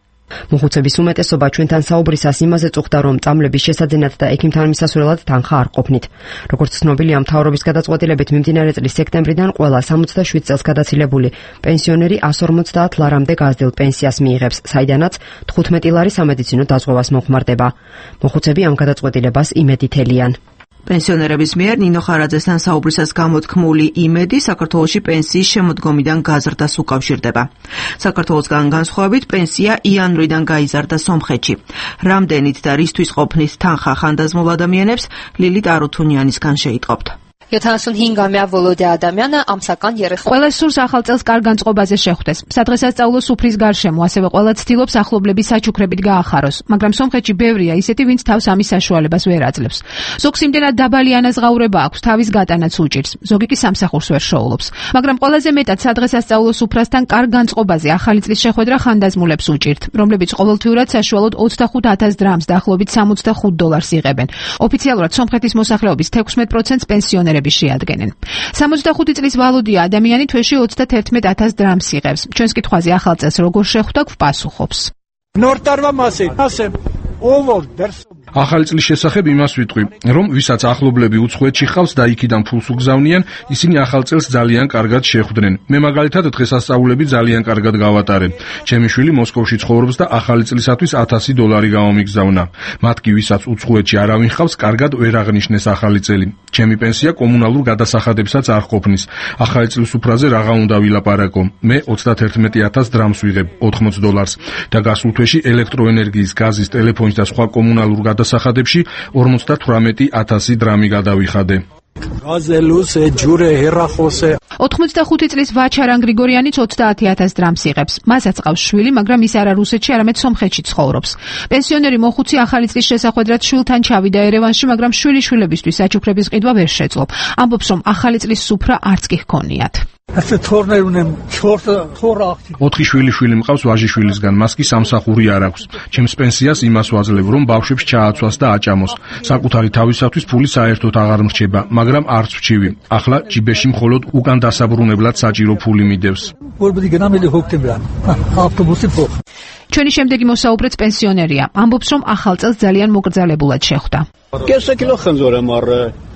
[SPEAKER 11] მოხუცების უმეტესობა ჩვენთან საუბრისას იმაზე წუხდა, რომ წამლების შესაძენად და ექიმთან მისასვლელად თანხა არ ყოფნით. Როგორც ცნობილია, მთავრობის გადაწყვეტილებით მიმდინარე წლის სექტემბრიდან ყველა სამოცდაშვიდ წელს გადაცილებული პენსიონერი εκατს ორმოცდაათ ლარამდე გაზრდილ პენსიას მიიღებს, საიდანაც თხუთმეტი ლარი სამედიცინო დაზღვევას მოხმარდება. მოხუცები ამ გადაწყვეტილებას იმედითელიან.
[SPEAKER 10] პენსიონერების მიერ ნინო ხარაძესთან საუბრისას გამოთქმული იმედი საქართველოში პენსიის შემოდგომიდან გაზრდას უკავშირდება. საქართველოსგან განსხვავებით პენსია იანვრიდან გაიზარდა სომხეთში. რამდენით და რისთვის ყოფნით თანხა ხანდაზმულ ადამიანებს ლილიტ არუთუნიანისგან შეიტყობთ.
[SPEAKER 12] յոթանասունհինգամյա Վոլոդիա Ադամյանը ամսական երեխա
[SPEAKER 16] Ყველა სურს ახალ წელს კარგ განწყობაზე შეხვდეს. სადღესასწაულო სუფრის გარშემო, ასევე ყველა ცდილობს ახლობლების საჩუქრებით გაახაროს, მაგრამ სომხეთში ბევრია ისეთი, ვინც თავს ამის საშუალებას ვერ აძლევს. ზოგს იმდენად დაბალი ანაზღაურება აქვს, თავის გატანაც უჭირს, ზოგი კი სამსახურს ვერ შოულობს. მაგრამ ყველაზე მეტად სადღესასწაულო სუფრასთან კარგ განწყობაზე ახალი წლის შეხვედრა ხანდაზმულებს უჭირთ, რომლებიც ყოველთვიურად საშუალოდ ოცდახუთ ათას დრამს, დაახლოებით სამოცდახუთ დოლარს იღებენ. ოფიციალურად სომხეთის მოსახლეობის თექვსმეტ პროცენტს პენსიონერები შეადგენენ. სამოცდახუთი წლის ვალოდია ადამიანი თვეში ოცდაათერთმეტ ათას დრამს იღებს. ჩვენს კითხვაზე ახალ წელს როგორ შეხვდა გვპასუხობს.
[SPEAKER 18] ნორტარვა მასე, ასე ოვოლ დერს
[SPEAKER 2] ახალი წლის შესახებ იმას ვიტყვი, რომ ვისაც ახლობლები უცხოეთში ხავს და იქიდან ფულს უგზავნიან, ისინი ახალ წელს ძალიან კარგად შეხვდნენ. მე მაგალითად დღესასწაულები ძალიან კარგად გავატარე. ჩემი შვილი მოსკოვში ცხოვრობს და ახალი წლისათვის ათასი დოლარი გამომიგზავნა. მათ კი ვისაც უცხოეთში არავინ ხავს, კარგად ვერ აღნიშნეს ახალი წელი. ჩემი პენსია კომუნალურ გადასახადებსაც არ ყოფნის. ახალი წლის უფრაზე რაღა უნდა ვილაპარაკო. მე ოცდაათერთმეტი ათას დრამს ვიღებ, ოთხმოც დოლარს და გასულ თვეში ელექტროენერგიის, გაზის, ტელეფონის და სხვა კომუნალურ გადასახადებში ორმოცდათვრამეტი ათასი დრამი გადავიხადე.
[SPEAKER 18] გაზელუსე ჯურე ჰერახოსე
[SPEAKER 16] ოთხმოცდახუთი წლის ვაჩარან გრიგორიანიც ოცდაათი ათას დრამს იღებს. მასაც ყავს შვილი, მაგრამ ის არა რუსეთში, არამედ სომხეთში ცხოვრობს. პენსიონერი მოხუცი ახალი წლის შესახვედრად შვილთან ჩავიდა ერევანში, მაგრამ შვილი შვილებისთვის საჩუქრების ყიდვა ვერ შეძლო. ამბობს, რომ ახალი წლის სუფრა არც კი ჰქონიათ.
[SPEAKER 18] ასე თორნერუნემ ჩორტა თორახტი
[SPEAKER 2] ოთხი შვილი შვილი მყავს ვაჟიშვილისგან, მას კი სამსახური არ აქვს. ჩემს პენსიას იმას ვაძლევ, რომ ბავშვებს ჩააცვას და აჭამოს. საკუთარი თავისათვის ფული საერთოდ აღარ მრჩება, მაგრამ არც ვჩივი. ახლა ჯიბეში მხოლოდ უკან დასაბრუნებლად საჭირო ფული მიდევს.
[SPEAKER 18] ვორბდი გრამელი ჰოქტემბრა ავტობუსი ფო
[SPEAKER 16] ჩვენი შემდეგი მოსაუბრეც პენსიონერია. ამბობს, რომ ახალ წელს ძალიან მოკრძალებულად შეხვდა.
[SPEAKER 18] კესა კილო ხანზორა მარ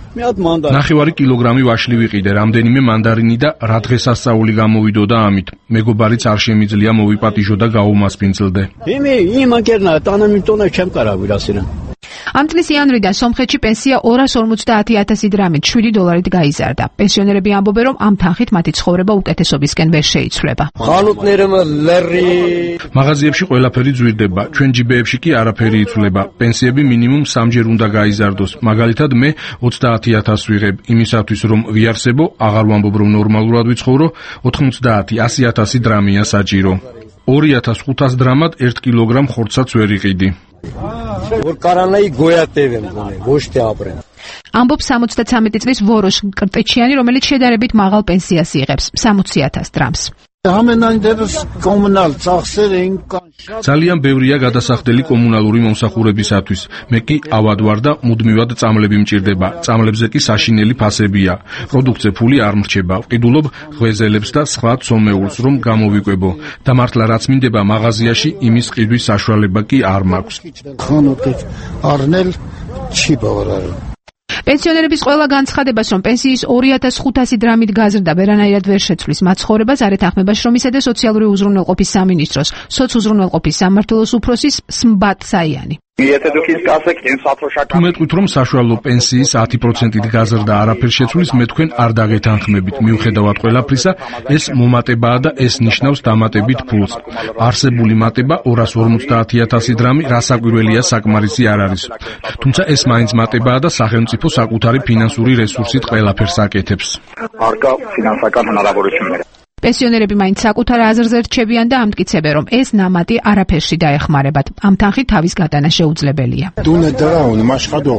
[SPEAKER 2] ნახევარი კილოგრამი ვაშლი ვიყიდე, რამდენიმე მანდარინი და რა დღესასწაული გამოვიდოდა ამით. მეგობარიც არ შემიძლია მოვიპატიჟო და გაუმასპინძლდე.
[SPEAKER 18] იმი იმაკერნა ტანამიტონა ჩემკარავირასირა.
[SPEAKER 16] ამ წლის იანვრიდან სომხეთში პენსია ორას ორმოცდაათი ათასი დრამით შვიდი დოლარით გაიზარდა. პენსიონერები ამბობენ, რომ ამ თანხით მათი ცხოვრება უკეთესობისკენ ვერ შეიცვლება.
[SPEAKER 2] მაღაზიებში ყველაფერი ძვირდება, ჩვენ ჯიბეებში კი არაფერი იცვლება. პენსიები მინიმუმ სამჯერ უნდა გაიზარდოს. მაგალითად მე ოცდაათი ათასს ვიღებ იმისათვის, რომ ვიარსებო, აღარ ვამბობ, რომ ნორმალურად ვიცხოვრო, ოთხმოცდაათი ასი ათასი დრამია საჭირო. ორი ათას ხუთას დრამად ერთ კილოგრამ ხორცაც ვერ იყიდი.
[SPEAKER 18] ორკარანაი გოიატევენ მალე ვოშტე აბრენ
[SPEAKER 16] ამბობს სამოცდათვრამეტი წლის ვოროშ კრტეჩიანი, რომელიც შედარებით მაღალ პენსიას იღებს სამოცი ათას დრამს.
[SPEAKER 2] ძალიან ბევრია გადასახდელი კომუნალური მომსახურებისათვის. მე კი ავად ვარ და მუდმივად წამლები მჭირდება. წამლებზე კი საშინელი ფასებია. პროდუქტზე ფული არ მრჩება. ვყიდულობ ღვეზელებს და სხვა ცომეულს, რომ გამოვიკვებო. და მართლა რაც მინდება მაღაზიაში, იმის ყიდვის საშუალება კი არ მაქვს.
[SPEAKER 18] არნელ ჩიბორა
[SPEAKER 16] პენსიონერების ყველა განცხადებას, რომ პენსიის ორი ათას ხუთასი დრამით გაზრდა ვერანაირად ვერ შეცვლის მათ ცხოვრებას, არ ეთანხმება შრომისა და სოციალური უზრუნველყოფის სამინისტროს სოცუზრუნველყოფის სამმართველოს უფროსის სმბატ საიანი.
[SPEAKER 2] თუ მეტყვით, რომ საშუალო პენსიის ათი პროცენტით გაზრდა არაფერს შეცვლის, მე თქვენ არ დაგეთანხმებით. მიუხედავად ყველაფრისა, ეს მომატებაა და ეს ნიშნავს დამატებით ფულს. არსებული მატება ორას ორმოცდაათი ათასი დრამი რასაკვირველია საკმარისი არ არის. თუმცა ეს მაინც მატებაა და სახელმწიფო საკუთარი ფინანსური რესურსით ყველაფერს აკეთებს.
[SPEAKER 16] პენსიონერები მაინც საკუთარ აზრზე რჩებიან და ამტკიცებენ, რომ ეს ნამატი არაფერში დაეხმარებათ. ამ თანხით თავის გატანა შეუძლებელია.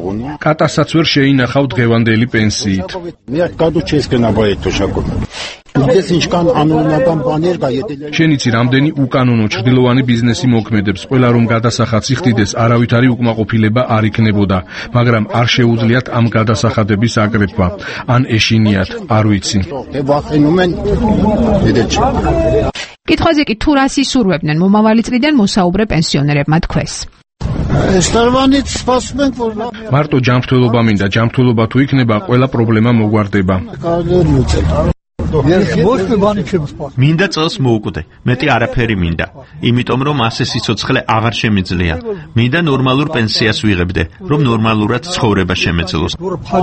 [SPEAKER 2] კატასაც ვერ შეინახავ დღევანდელი პენსიით.
[SPEAKER 3] Ես ինչքան անօրինական բաներ կա, եթե
[SPEAKER 2] Შენიცի რამდენი უკანონო ჩრდილოვანი ბიზნესი მოქმედებს, ყველა რომ გადასახადს იხდიდეს, არავითარი უკმაყოფილება არ იქნებოდა, მაგრამ არ შეუძლიათ ამ გადასახადების აკრეფვა. ან ეშინიათ, არ ვიცი.
[SPEAKER 3] ვახეնում են დედეჩი.
[SPEAKER 16] კითხვაზე კი თუ რას ისურვებდნენ მომავალი წლიდან მოსაუბრე პენსიონერებმა თქვეს.
[SPEAKER 3] Ესტარვანით სპასում ենք, որ
[SPEAKER 2] მარტო ჯანმრთელობა მინდა, ჯანმრთელობა თუ იქნება, ყველა პრობლემა მოგვარდება.
[SPEAKER 7] მინდა წელს მოუკვდე, მეტი არაფერი მინდა, იმიტომ რომ ასე სიცოცხლე აღარ შემიძლია. მინდა ნორმალურ პენსიას ვიღებდე, რომ ნორმალურად ცხოვრება შემეძლოს.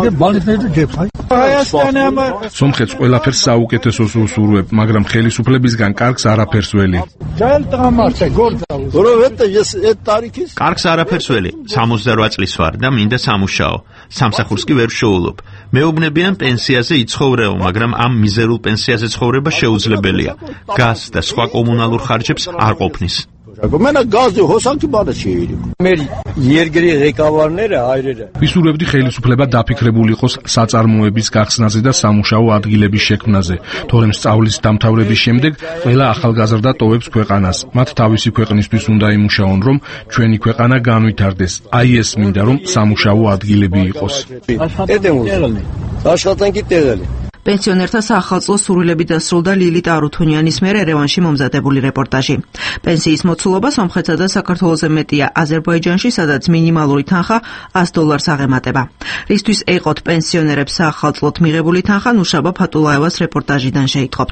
[SPEAKER 2] სომხეთს ყველაფერს საუკეთესოს უსურვებ, მაგრამ ხელისუფლებისგან კარგს არაფერს ველი.
[SPEAKER 7] კარგს არაფერს ველი, სამოცდარვა წლის ვარ და მინდა სამუშაო. სამსახურს კი ვერ შოულობ. მეუბნებიან პენსიაზე იცხოვრეო, მაგრამ ამ მიზერულ პენსიაზე ცხოვრება შეუძლებელია. გაზ და სხვა კომუნალურ ხარჯებს არ ყოფნის.
[SPEAKER 3] Մենակ գազի հոսանքի բանը չի իրիկ։
[SPEAKER 17] Մեր երկրի ղեկավարները հայրերը
[SPEAKER 2] ვისურვებდი ხელისუფლება დაფიქრებული იყოს საწარმოების გახსნაზე და სამუშაო ადგილების შექმნაზე, თორემ სწავლის დამთავრების შემდეგ ყველა ახალგაზრდა ტოვებს ქვეყანას. მათ თავისი ქვეყნისთვის უნდა იმუშაონ, რომ ჩვენი ქვეყანა განვითარდეს. აი ეს მინდა, რომ სამუშაო ადგილები იყოს.
[SPEAKER 17] աշխատանքի տեղელი.
[SPEAKER 10] პენსიონერთა საახალწლო სურვილები დასრულდა ლილიტ არუთუნიანის მიერ ერევანში მომზადებული რეპორტაჟი. პენსიის მოცულობა სომხეთსა და საქართველოზე მეტია აზერბაიჯანში, სადაც მინიმალური თანხა ას დოლარს აღემატება. რისთვის ეყოთ პენსიონერებს საახალწლოდ მიღებული თანხა, ნუშაბა ფატულაევას რეპორტაჟიდან შეიტყობთ.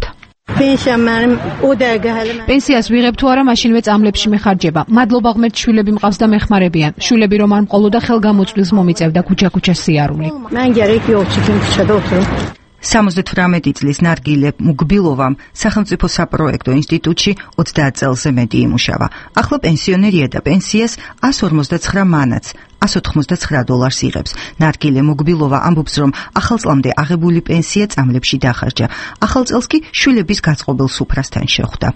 [SPEAKER 16] პენსიას ვიღებ თუ არა, მაშინვე წამლებში მეხარჯება. მადლობა ღმერთ, შვილები მყავს და მეხმარებიან. შვილები რომ არ მყოლოდა, ხელგამოწვლის მომიწევდა ქუჩა-ქუჩა სიარული.
[SPEAKER 19] სამოცდათვრამეტი წლის ნარგილე მუგბილოვამ სახელმწიფო საპროექტო ინსტიტუტში ოცდაათ წელზე მეტი იმუშავა. ახლა პენსიონერია და პენსიას ას ორმოცდაცხრა მანats ას ოთხმოცდაცხრა დოლარს იღებს. ნარგილე მუგბილოვა ამბობს, რომ ახალ წლამდე აღებული პენსია წამლებში დახარჯა. ახალ წელს კი შვილების გაწყობილ სუფრასთან შეხვდა.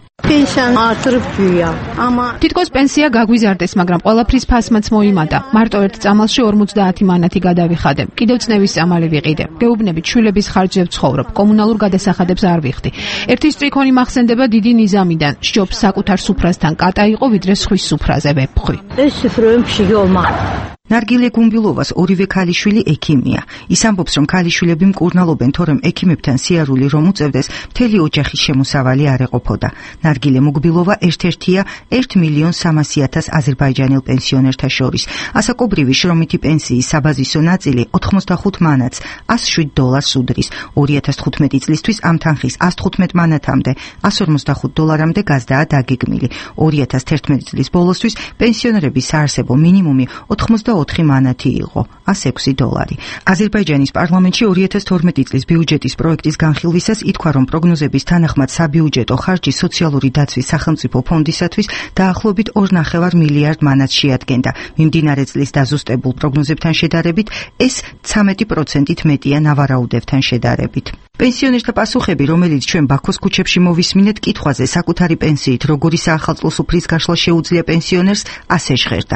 [SPEAKER 16] თითქოს პენსია გაგვიზარდეს, მაგრამ ყველაფრის ფასმაც მოიმატა. მარტო ერთ წამალში ორმოცდაათი მანათი გადავიხადე. კიდევ წნევის წამალი ვიყიდე. გეუბნებით, შვილების ხარჯზე ვცხოვრობ, კომუნალურ გადასახადებს არ ვიხდი. ერთი სტრიქონი მახსენდება დიდი ნიზამიდან. სჯობს საკუთარ სუფრასთან კატა იყო, ვიდრე სხვის სუფრაზე ვეფხვი.
[SPEAKER 19] ეს სიფროებში გომა ნარგილე გუმბილოვას ორივე ქალიშვილი ექიმია. ის ამბობს, რომ ქალიშვილები მკურნალობენ, თორემ ექიმებთან სიარული რომ უწევდეს, მთელი ოჯახის შემოსავალი არ ეყოფოდა. ნარგილე მუგბილოვა ერთ-ერთია ერთ მილიონ სამასი ათას აზერბაიჯანელ პენსიონერთა შორის. ასაკობრივი შრომითი პენსიის საბაზისო ნაწილი ოთხმოცდახუთ მანats ას შვიდ დოლარს უდრის. ორი ათას თხუთმეტი წლისთვის ამ თანხის ას თხუთმეტ მანათამდე ას ორმოცდახუთ დოლარამდე გაზდაა დაგეგმილი. ორი ათას თერთმეტი წლის ბოლოსთვის პენსიონერების საარსებო მინიმუმი ოთხმოცდაოთხი მანათი იყო, ას ექვსი დოლარი. აზერბაიჯანის პარლამენტში ორი ათას თორმეტი წლის ბიუჯეტის პროექტის განხილვისას ითქვა, რომ პროგნოზების თანახმად საბიუჯეტო ხარჯი სოციალური დაცვის სახელმწიფო ფონდისათვის დაახლოებით ორ ნახევარ მილიარდ მანats შეადგენდა. მიმდინარე წლის დაზუსტებულ პროგნოზებთან შედარებით ეს ცამეტი პროცენტით მეტია ნავარაუდებთან შედარებით. პენსიონერთა პასუხები, რომელიც ჩვენ ბაქოს ქუჩებში მოვისმინეთ, კითხვაზე საკუთარი პენსიით როგორი საახალწლო სუფრის გაშლა შეუძლია პენსიონერს, ასე ჟღერდა.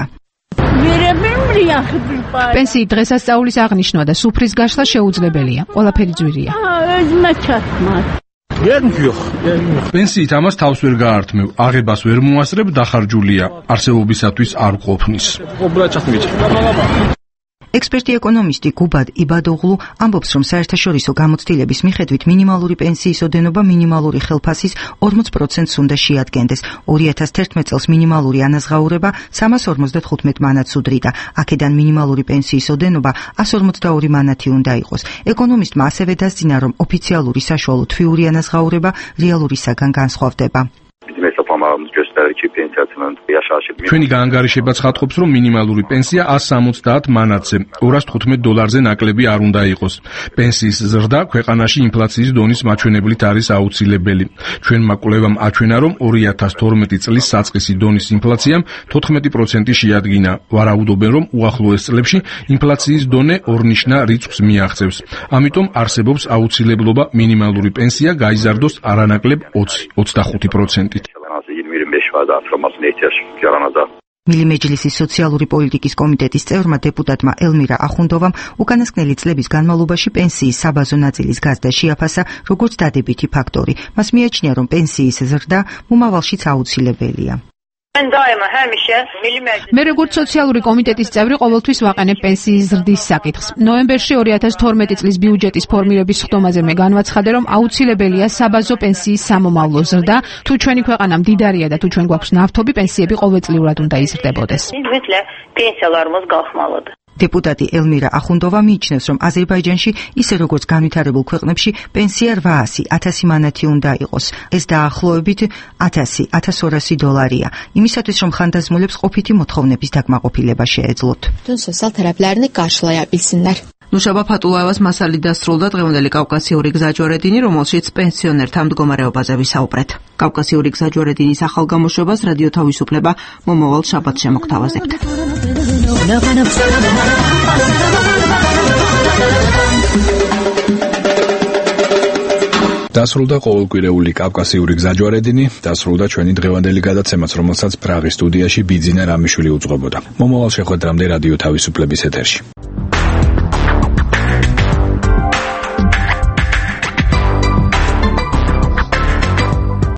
[SPEAKER 16] პენსიით დღესასწაულის აღნიშვნა და სუფრის გაშლა შეუძლებელია. ყველაფერი ძვირია.
[SPEAKER 2] პენსიით ამას თავს ვერ გაართმევ, აღებას ვერ მოასწრებ, დახარჯულია, არსებობისათვის არ ყოფნის.
[SPEAKER 19] ექსპერტი ეკონომისტი გუბად იბადოღლუ ამბობს, რომ საერთაშორისო გამოცდილების მიხედვით მინიმალური პენსიის ოდენობა მინიმალური ხელფასის ორმოც პროცენტს უნდა შეადგენდეს. ორი ათას თერთმეტ წელს მინიმალური ანაზღაურება სამას ორმოცდათხუთმეტ მანats უდრიდა. აქედან მინიმალური პენსიის ოდენობა ას ორმოცდაორი მანათი უნდა იყოს. ეკონომისტმა ასევე დასძინა, რომ ოფიციალური საშუალო თვიური ანაზღაურება რეალურისაგან განსხვავდება.
[SPEAKER 2] ჩვენი გაანგარიშება ცხადყოფს, რომ მინიმალური პენსია ას სამოცდაათ მანatsზე, ორას თხუთმეტ დოლარზე ნაკლები არ უნდა იყოს. პენსიის ზრდა ქვეყანაში ინფლაციის დონის მაჩვენებლით არის აუცილებელი. ჩვენმა კვლევამ აჩვენა, რომ ორი ათას თორმეტი წლის საწყისი დონის ინფლაციამ თოთხმეტი პროცენტი შეადგინა. ვარაუდობენ, რომ უახლოეს წლებში ინფლაციის დონე ორნიშნა რიცხვს მიაღწევს. ამიტომ არსებობს აუცილებლობა მინიმალური პენსია გაიზარდოს არანაკლებ ოცი ოცდახუთი პროცენტით.
[SPEAKER 4] yirmi beş var da atılmasına ihtiyaç yaranacak.
[SPEAKER 19] მილი მეჯლისის სოციალური პოლიტიკის კომიტეტის წევრმა დეპუტატმა ელმირა ახუნდოვამ უკანასკნელი წლების განმავლობაში პენსიის საბაზო ნაწილის გაზდა შეაფასა როგორც დადებითი ფაქტორი. მას მიაჩნია, რომ პენსიის ზრდა მომავალშიც აუცილებელია.
[SPEAKER 16] მე როგორც სოციალური კომიტეტის წევრი ყოველთვის ვაყენებ პენსიის ზრდის საკითხს. ნოემბერში ორი ათას თორმეტი წლის ბიუჯეტის ფორმირების ხდომაზე მე განვაცხადე, რომ აუცილებელია საბაზო პენსიის სამომავლო ზრდა. თუ ჩვენი ქვეყანა მდიდარია და თუ ჩვენ გვაქვს ნავთობი, პენსიები ყოველწლიურად უნდა იზრდებოდეს.
[SPEAKER 19] დეპუტატი ელმირა ახუნდოვა მიიჩნევს, რომ აზერბაიჯანში, ისე როგორც განვითარებულ ქვეყნებში, პენსია რვაასი ათასი მანათი უნდა იყოს. ეს დაახლოებით ათასი ათას ორასი დოლარია. იმისათვის, რომ ხანდაზმულებს ყოფითი მოთხოვნების დაკმაყოფილება შეეძლოთ.
[SPEAKER 12] Sotsial-tərəflərini qarşılaya bilsinlər.
[SPEAKER 10] ნუშაბა ფატულაევას მასალი დასრულდა დღევანდელი კავკასიური გზაჯვარედინი, რომელშიც პენსიონერთა მდგომარეობაზე ვისაუბრეთ. კავკასიური გზაჯვარედინის ახალ გამოშვებას რადიო თავისუფლება მომავალ შაბათს შემოგთავაზებთ.
[SPEAKER 1] დასრულდა ყოველკვირეული კავკასიური გზაჯვარედინი, დასრულდა ჩვენი დღევანდელი გადაცემაც, რომელსაც პრაღის სტუდიაში ბიძინა რამიშვილი უძღვებოდა. მომავალ შეხვედრამდე რადიო თავისუფლების ეთერში.